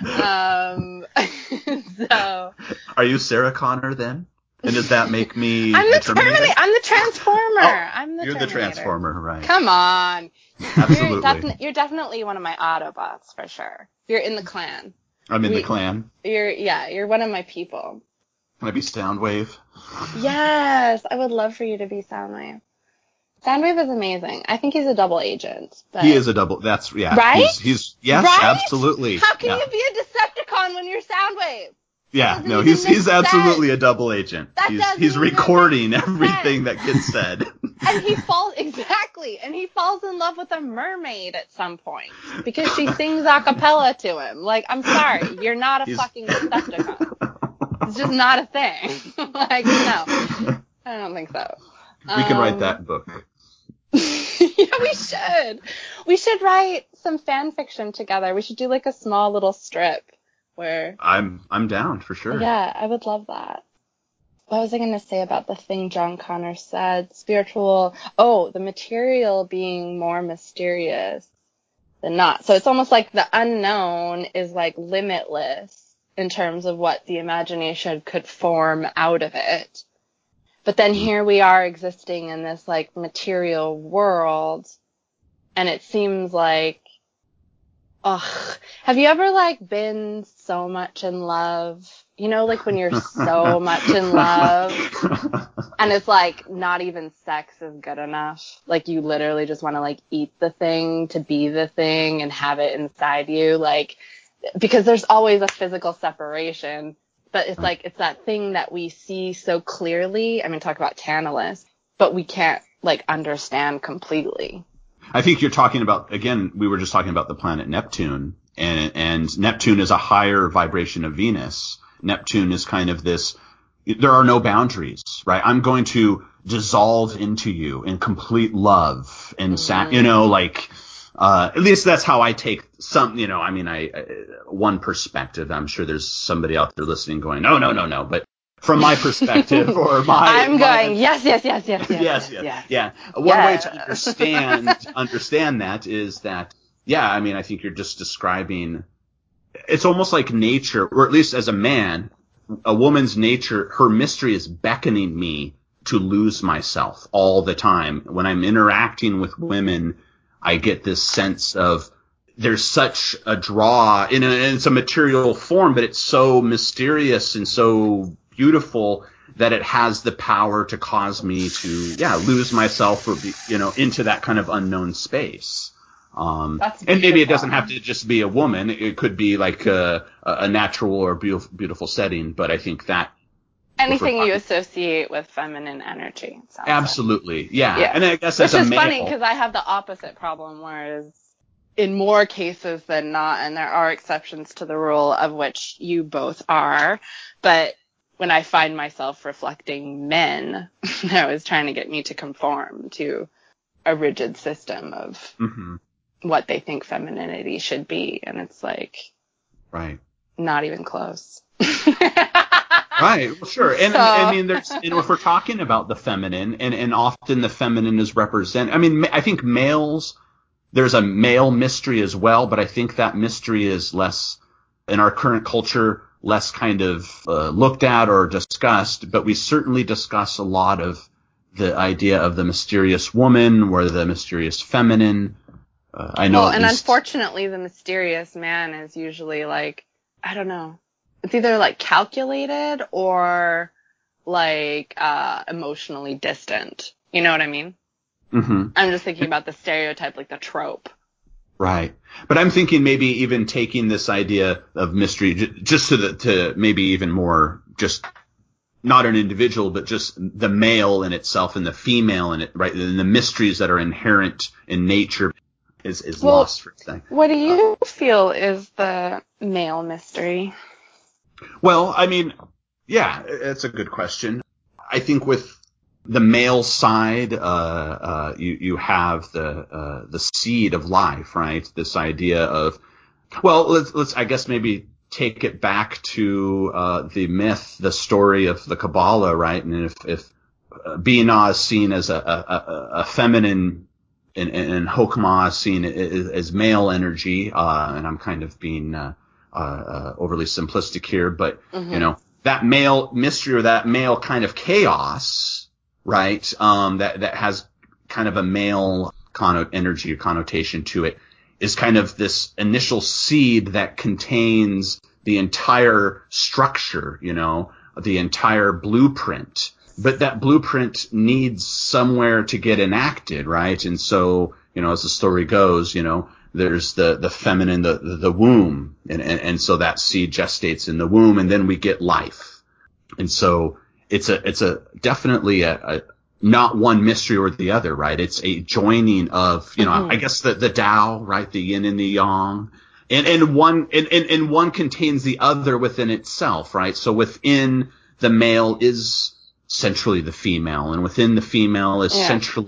Um, so are you Sarah Connor then? And does that make me I'm the Terminator? Terminator. I'm the Transformer. Oh, I'm the you're Terminator. the Transformer, right? Come on. Absolutely. You're, defi- you're definitely one of my Autobots for sure. You're in the clan. I'm in we, the clan. You're yeah. You're one of my people. Can I be Soundwave? Yes, I would love for you to be Soundwave. Soundwave is amazing. I think he's a double agent. But... He is a double. That's yeah. Right? He's, he's yes, right? absolutely. How can yeah. you be a Decepticon when you're Soundwave? Yeah, no, he's he's absolutely sense. a double agent. That he's doesn't he's recording sense. everything that gets said. And he falls exactly, and he falls in love with a mermaid at some point because she sings a cappella to him. Like, I'm sorry, you're not a he's... fucking Decepticon. It's just not a thing. Like, no, I don't think so. We can um, write that book. Yeah, We should. We should write some fan fiction together. We should do like a small little strip where. I'm I'm down for sure. Yeah, I would love that. What was I going to say about the thing John Connor said? Spiritual. Oh, the material being more mysterious than not. So it's almost like the unknown is like limitless in terms of what the imagination could form out of it. But then here we are existing in this like material world, and it seems like, ugh, have you ever like been so much in love? You know, like when you're so much in love and it's like not even sex is good enough. Like you literally just want to like eat the thing to be the thing and have it inside you. Like, because there's always a physical separation, but it's like, it's that thing that we see so clearly. I mean, talk about Tantalus, but we can't like understand completely. I think you're talking about, again, we were just talking about the planet Neptune, and, and Neptune is a higher vibration of Venus. Neptune is kind of this, there are no boundaries, right? I'm going to dissolve into you in complete love and, mm-hmm. sa- you know, like, uh, at least that's how I take some, you know, I mean, I, I, one perspective, I'm sure there's somebody out there listening going, no, no, no, no, but from my perspective or my, I'm my, going, yes, yes, yes, yes, yes, yes, yes, yes, yes. yeah. One yes. way to understand, understand that is that, yeah, I mean, I think you're just describing, it's almost like nature, or at least as a man, a woman's nature, her mystery is beckoning me to lose myself all the time. When I'm interacting with women, I get this sense of there's such a draw in a, and it's a material form, but it's so mysterious and so beautiful that it has the power to cause me to, yeah, lose myself or be, you know, into that kind of unknown space. Um, and maybe it doesn't have to just be a woman. It could be like a, a natural or beautiful, beautiful setting. But I think that anything you associate with feminine energy. Absolutely. Like. Yeah. yeah. And I guess Which as a is male, funny because I have the opposite problem, whereas in more cases than not, and there are exceptions to the rule of which you both are, but when I find myself reflecting men, they're always trying to get me to conform to a rigid system of mm-hmm. what they think femininity should be. And it's like, right. Not even close. Right. Well, sure. And So- I mean, there's, you know, if we're talking about the feminine, and, and often the feminine is represented, I mean, I think males, there's a male mystery as well, but I think that mystery is less, in our current culture, less kind of uh, looked at or discussed, but we certainly discuss a lot of the idea of the mysterious woman or the mysterious feminine. Uh, I know. Well, at and least, unfortunately, the mysterious man is usually like, I don't know. It's either like calculated or like uh, emotionally distant. You know what I mean? Mm-hmm. I'm just thinking about the stereotype, like the trope. Right. But I'm thinking maybe even taking this idea of mystery j- just to the, to maybe even more just not an individual, but just the male in itself and the female in it, right? And the mysteries that are inherent in nature is, is Well, lost for a thing. What do you uh, feel is the male mystery? Well, I mean, yeah, it's a good question. I think with the male side, uh, uh, you, you have the, uh, the seed of life, right? This idea of, well, let's, let's, I guess maybe take it back to, uh, the myth, the story of the Kabbalah, right? And if, if uh, Binah is seen as a, a, a feminine and, and Chokmah is seen as, as male energy, uh, and I'm kind of being, uh, uh, uh overly simplistic here, but, mm-hmm. you know, that male mystery or that male kind of chaos, right, um, that, that has kind of a male conno- energy or connotation to it, is kind of this initial seed that contains the entire structure, you know, the entire blueprint. But that blueprint needs somewhere to get enacted, right? And so, you know, as the story goes, you know, there's the, the feminine, the, the, the womb. And, and, and so that seed gestates in the womb, and then we get life. And so it's a, it's a definitely a, a not one mystery or the other, right? It's a joining of, you know, mm-hmm. I guess the, the Tao, right? The yin and the yang. And, and one, and, and, and one contains the other within itself, right? So within the male is centrally the female, and within the female is yeah. centrally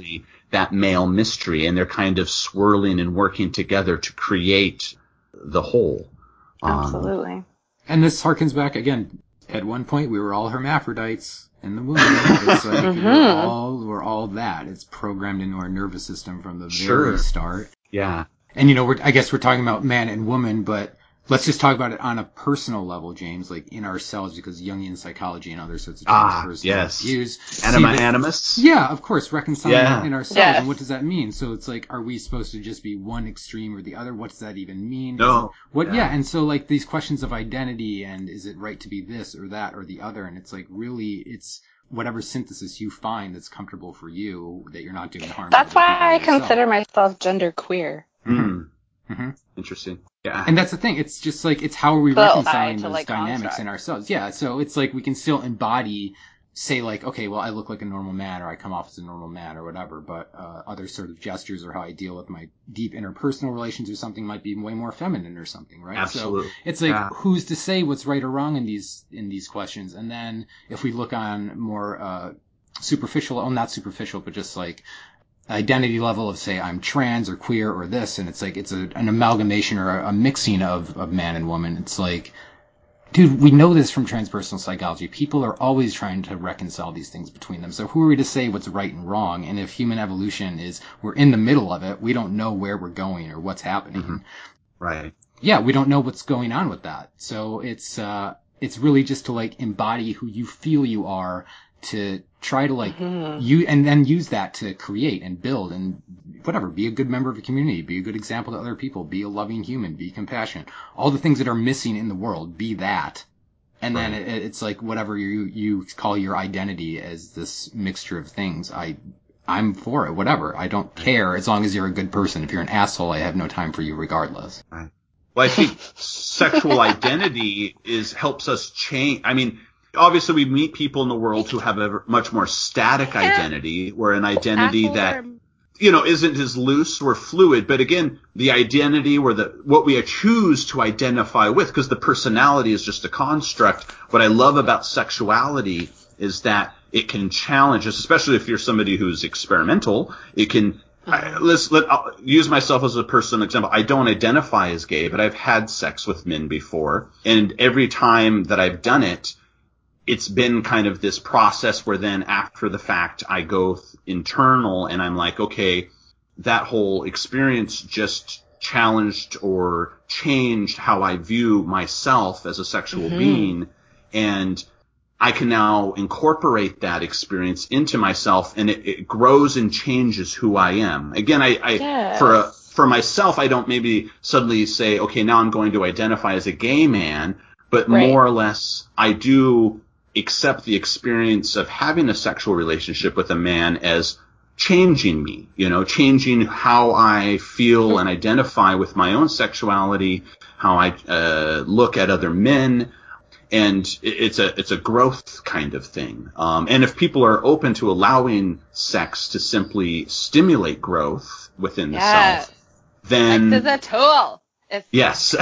that male mystery, and they're kind of swirling and working together to create the whole. Absolutely. Um, and this harkens back again. At one point, we were all hermaphrodites in the womb. It's like mm-hmm. we're all we're all that. It's programmed into our nervous system from the sure. very start. Yeah. And you know, we're, I guess we're talking about man and woman, but let's just talk about it on a personal level, James, like in ourselves, because Jungian psychology and other sorts of ah, transpersonal yes. views. Anima animus? Yeah, of course, reconciling yeah. in ourselves. Yes. And what does that mean? So it's like, are we supposed to just be one extreme or the other? What does that even mean? No. It, what? Yeah. yeah, and so like these questions of identity and is it right to be this or that or the other? And it's like really, it's whatever synthesis you find that's comfortable for you, that you're not doing harm. That's to other why people I or yourself. consider myself gender queer. Mm. Mm-hmm. Interesting. Yeah. And that's the thing. It's just like, it's how are we But reconciling to, those like, dynamics construct. in ourselves? Yeah. So it's like we can still embody, say like, okay, well, I look like a normal man or I come off as a normal man or whatever, but uh, other sort of gestures or how I deal with my deep interpersonal relations or something might be way more feminine or something, right? Absolutely. So it's like, yeah. who's to say what's right or wrong in these, in these questions? And then if we look on more uh, superficial, well, not superficial, but just like, identity level of, say, I'm trans or queer or this, and it's like it's a, an amalgamation or a, a mixing of, of man and woman. It's like, dude, we know this from transpersonal psychology. People are always trying to reconcile these things between them. So who are we to say what's right and wrong? And if human evolution is, we're in the middle of it, we don't know where we're going or what's happening. Mm-hmm. Right. Yeah, we don't know what's going on with that. So it's, uh, it's really just to like embody who you feel you are, to try to like mm-hmm. you, and then use that to create and build and whatever, be a good member of a community, be a good example to other people, be a loving human, be compassionate, all the things that are missing in the world, be that. And right. then it, it's like whatever you, you call your identity as this mixture of things. I, I'm for it, whatever. I don't care as long as you're a good person. If you're an asshole, I have no time for you regardless. Right. Well, I think sexual identity is, helps us change. I mean, obviously, we meet people in the world who have a much more static identity, where an identity that, you know, isn't as loose or fluid. But again, the identity where the, what we choose to identify with, because the personality is just a construct. What I love about sexuality is that it can challenge us, especially if you're somebody who's experimental. It can, I, let's let I'll use myself as a personal example. I don't identify as gay, but I've had sex with men before. And every time that I've done it, it's been kind of this process where then after the fact I go th- internal and I'm like, okay, that whole experience just challenged or changed how I view myself as a sexual mm-hmm. being. And I can now incorporate that experience into myself, and it, it grows and changes who I am. Again, I, I yes. for a, for myself, I don't maybe suddenly say, okay, now I'm going to identify as a gay man, but right. more or less I do accept the experience of having a sexual relationship with a man as changing me, you know, changing how I feel and identify with my own sexuality, how I uh, look at other men. And it's a it's a growth kind of thing. Um, and if people are open to allowing sex to simply stimulate growth within yes. the self, then sex is a tool. It's yes. so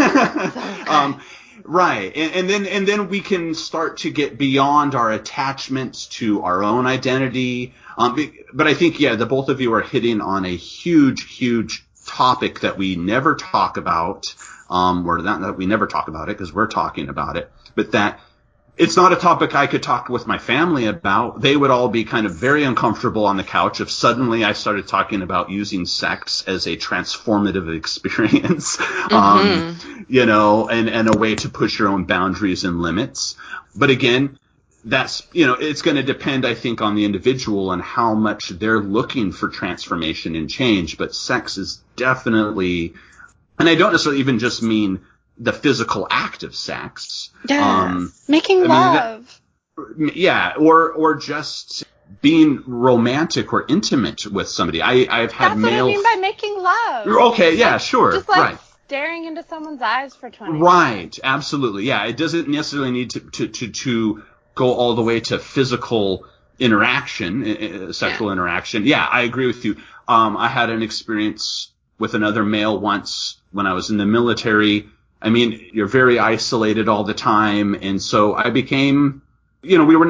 um, Right. And, and then and then we can start to get beyond our attachments to our own identity. Um, but I think, yeah, the both of you are hitting on a huge, huge topic that we never talk about, um, or not that we never talk about it because we're talking about it, but that it's not a topic I could talk with my family about. They would all be kind of very uncomfortable on the couch if suddenly I started talking about using sex as a transformative experience, mm-hmm. um, you know, and, and a way to push your own boundaries and limits. But again, that's, you know, it's going to depend, I think, on the individual and how much they're looking for transformation and change. But sex is definitely, and I don't necessarily even just mean the physical act of sex. Yes. Um, Making I love. Mean, that, yeah. Or, or just being romantic or intimate with somebody. I, I've had That's male. That's what I mean by making love. Okay. Yeah, like, sure. Just like right. staring into someone's eyes for twenty Right. minutes. Absolutely. Yeah. It doesn't necessarily need to, to, to, to go all the way to physical interaction, uh, sexual yeah. interaction. Yeah, I agree with you. Um, I had an experience with another male once when I was in the military. I mean, you're very isolated all the time. And so I became, you know, we were never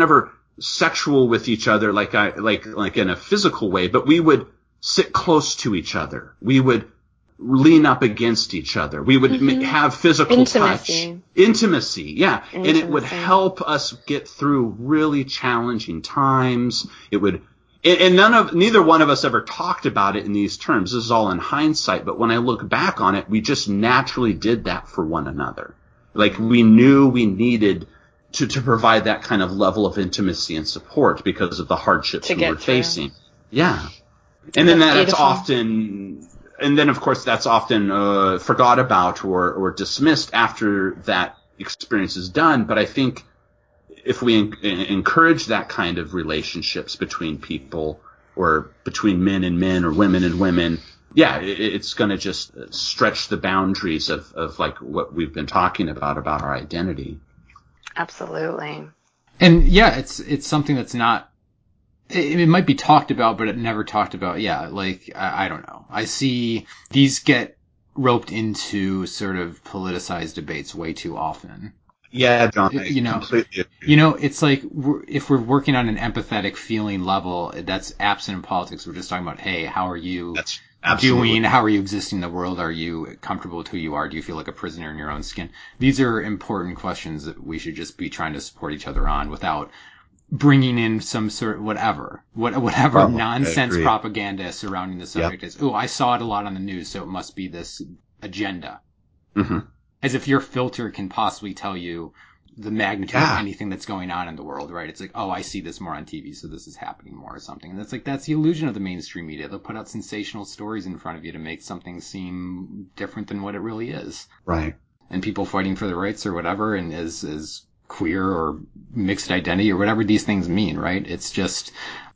sexual with each other, like I, like, like in a physical way, but we would sit close to each other. We would lean up against each other. We would mm-hmm. have physical Intimacy. touch. Intimacy. Yeah. Intimacy. And it would help us get through really challenging times. It would, and none of, neither one of us ever talked about it in these terms. This is all in hindsight. But when I look back on it, we just naturally did that for one another. Like we knew we needed to, to provide that kind of level of intimacy and support because of the hardships we were through. facing. Yeah. And then that's, that's often, and then of course that's often uh, forgot about or, or dismissed after that experience is done. But I think if we en- encourage that kind of relationships between people or between men and men or women and women, yeah, it, it's going to just stretch the boundaries of, of like what we've been talking about, about our identity. Absolutely. And yeah, it's, it's something that's not, it, it might be talked about, but it never talked about. Yeah. Like, I, I don't know. I see these get roped into sort of politicized debates way too often. Yeah, John, I you know, completely agree. You know, it's like we're, if we're working on an empathetic feeling level, that's absent in politics. We're just talking about, hey, how are you that's absolutely. doing? How are you existing in the world? Are you comfortable with who you are? Do you feel like a prisoner in your own skin? These are important questions that we should just be trying to support each other on without bringing in some sort of whatever, what, whatever oh, nonsense propaganda surrounding the subject yep. is. Oh, I saw it a lot on the news, so it must be this agenda. Mm-hmm. As if your filter can possibly tell you the magnitude yeah. of anything that's going on in the world, right? It's like, oh, I see this more on T V, so this is happening more or something. And that's like, that's the illusion of the mainstream media. They'll put out sensational stories in front of you to make something seem different than what it really is. Right. And people fighting for their rights or whatever, and as, as queer or mixed identity or whatever these things mean, right? It's just,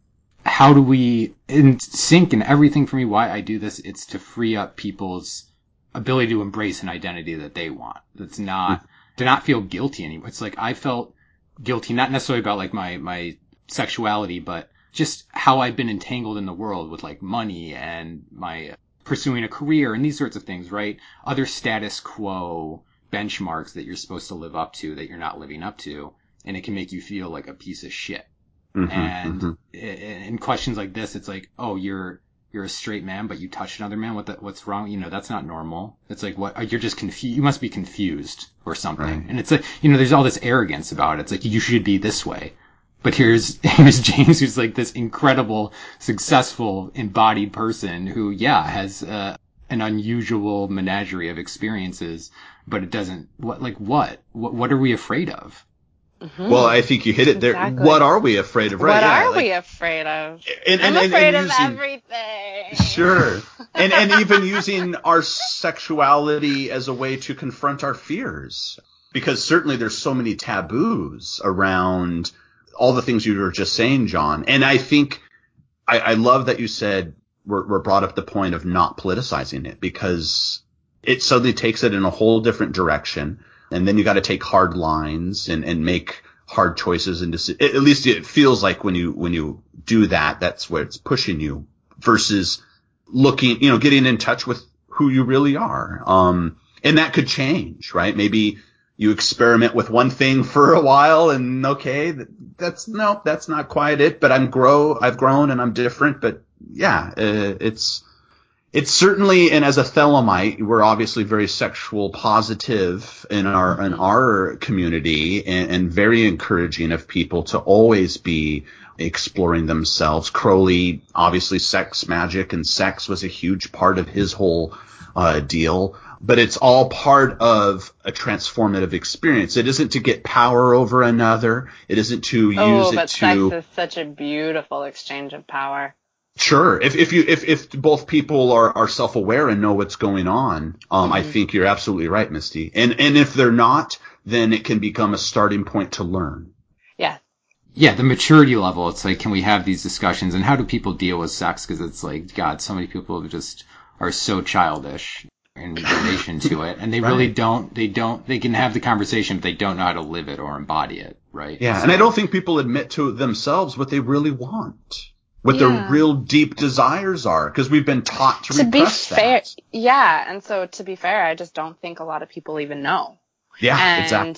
how do we, in sync and everything for me, why I do this, it's to free up people's ability to embrace an identity that they want. That's not, mm-hmm. to not feel guilty anymore. It's like I felt guilty, not necessarily about like my, my sexuality, but just how I've been entangled in the world with like money and my pursuing a career and these sorts of things, right? Other status quo benchmarks that you're supposed to live up to that you're not living up to. And it can make you feel like a piece of shit. Mm-hmm, and mm-hmm. in questions like this, it's like, oh, you're, you're a straight man, but you touched another man. What the, what's wrong? You know, that's not normal. It's like, what, you're just confused. You must be confused or something. Right. And it's like, you know, there's all this arrogance about it. It's like, you should be this way. But here's, here's James, who's like this incredible, successful, embodied person who, yeah, has, uh, an unusual menagerie of experiences, but it doesn't, what, like what? What, what are we afraid of? Mm-hmm. Well, I think you hit it there. Exactly. What are we afraid of? Right? What yeah, are like, we afraid of? And, I'm and, afraid and, and of using, everything. Sure. and and even using our sexuality as a way to confront our fears. Because certainly there's so many taboos around all the things you were just saying, John. And I think I, I love that you said we're, we're brought up the point of not politicizing it, because it suddenly takes it in a whole different direction. And then you got to take hard lines and, and make hard choices. And deci- at least it feels like when you, when you do that, that's where it's pushing you versus looking, you know, getting in touch with who you really are. Um, and that could change, right? Maybe you experiment with one thing for a while and okay, that's no, that's not quite it, but I'm grow, I've grown and I'm different. But yeah, uh, it's, It's certainly, and as a Thelemite, we're obviously very sexual positive in our in our community, and, and very encouraging of people to always be exploring themselves. Crowley, obviously, sex, magic, and sex was a huge part of his whole uh, deal. But it's all part of a transformative experience. It isn't to get power over another. It isn't to use oh, it but to. sex is such a beautiful exchange of power. Sure. If if you if if both people are, are self aware and know what's going on, um, mm-hmm. I think you're absolutely right, Misty. And and if they're not, then it can become a starting point to learn. Yeah. Yeah, the maturity level. It's like, can we have these discussions, and how do people deal with sex? Because it's like, God, so many people just are so childish in relation to it, and they right. really don't. They don't. They can have the conversation, but they don't know how to live it or embody it. Right. Yeah, so, and I don't think people admit to themselves what they really want. What yeah. their real deep desires are, because we've been taught to, to repress be fair, that. Yeah, and so to be fair, I just don't think a lot of people even know. Yeah, and exactly.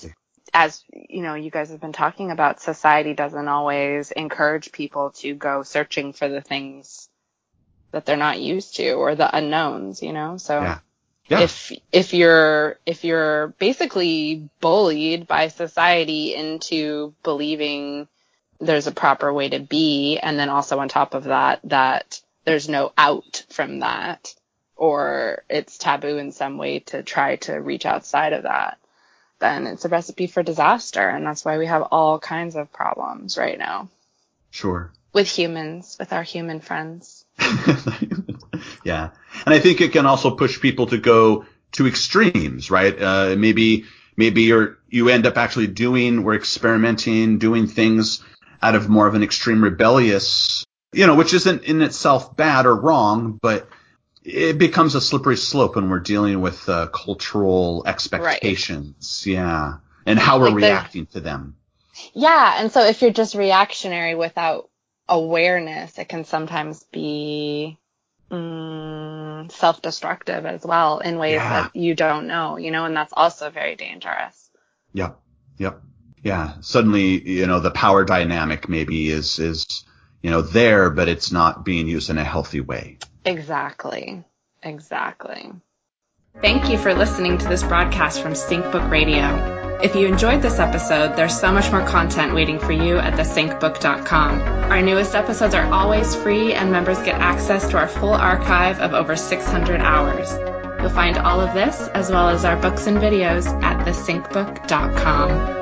as you know, you guys have been talking about, society doesn't always encourage people to go searching for the things that they're not used to or the unknowns, you know? So yeah. Yeah. if, if you're, if you're basically bullied by society into believing there's a proper way to be, and then also on top of that, that there's no out from that, or it's taboo in some way to try to reach outside of that, then it's a recipe for disaster. And that's why we have all kinds of problems right now. Sure. With humans, with our human friends. Yeah. And I think it can also push people to go to extremes, right? Uh, maybe, maybe you're, you end up actually doing, we're experimenting, doing things out of more of an extreme rebellious, you know, which isn't in itself bad or wrong, but it becomes a slippery slope when we're dealing with uh, cultural expectations. Right. Yeah. And how we're like reacting to them. Yeah. And so if you're just reactionary without awareness, it can sometimes be mm, self-destructive as well in ways yeah. that you don't know, you know, and that's also very dangerous. Yep. Yep. Yeah. Suddenly, you know, the power dynamic maybe is, is, you know, there, but it's not being used in a healthy way. Exactly. Exactly. Thank you for listening to this broadcast from SyncBook Radio. If you enjoyed this episode, there's so much more content waiting for you at the sync book dot com. Our newest episodes are always free, and members get access to our full archive of over six hundred hours. You'll find all of this, as well as our books and videos, at the sync book dot com.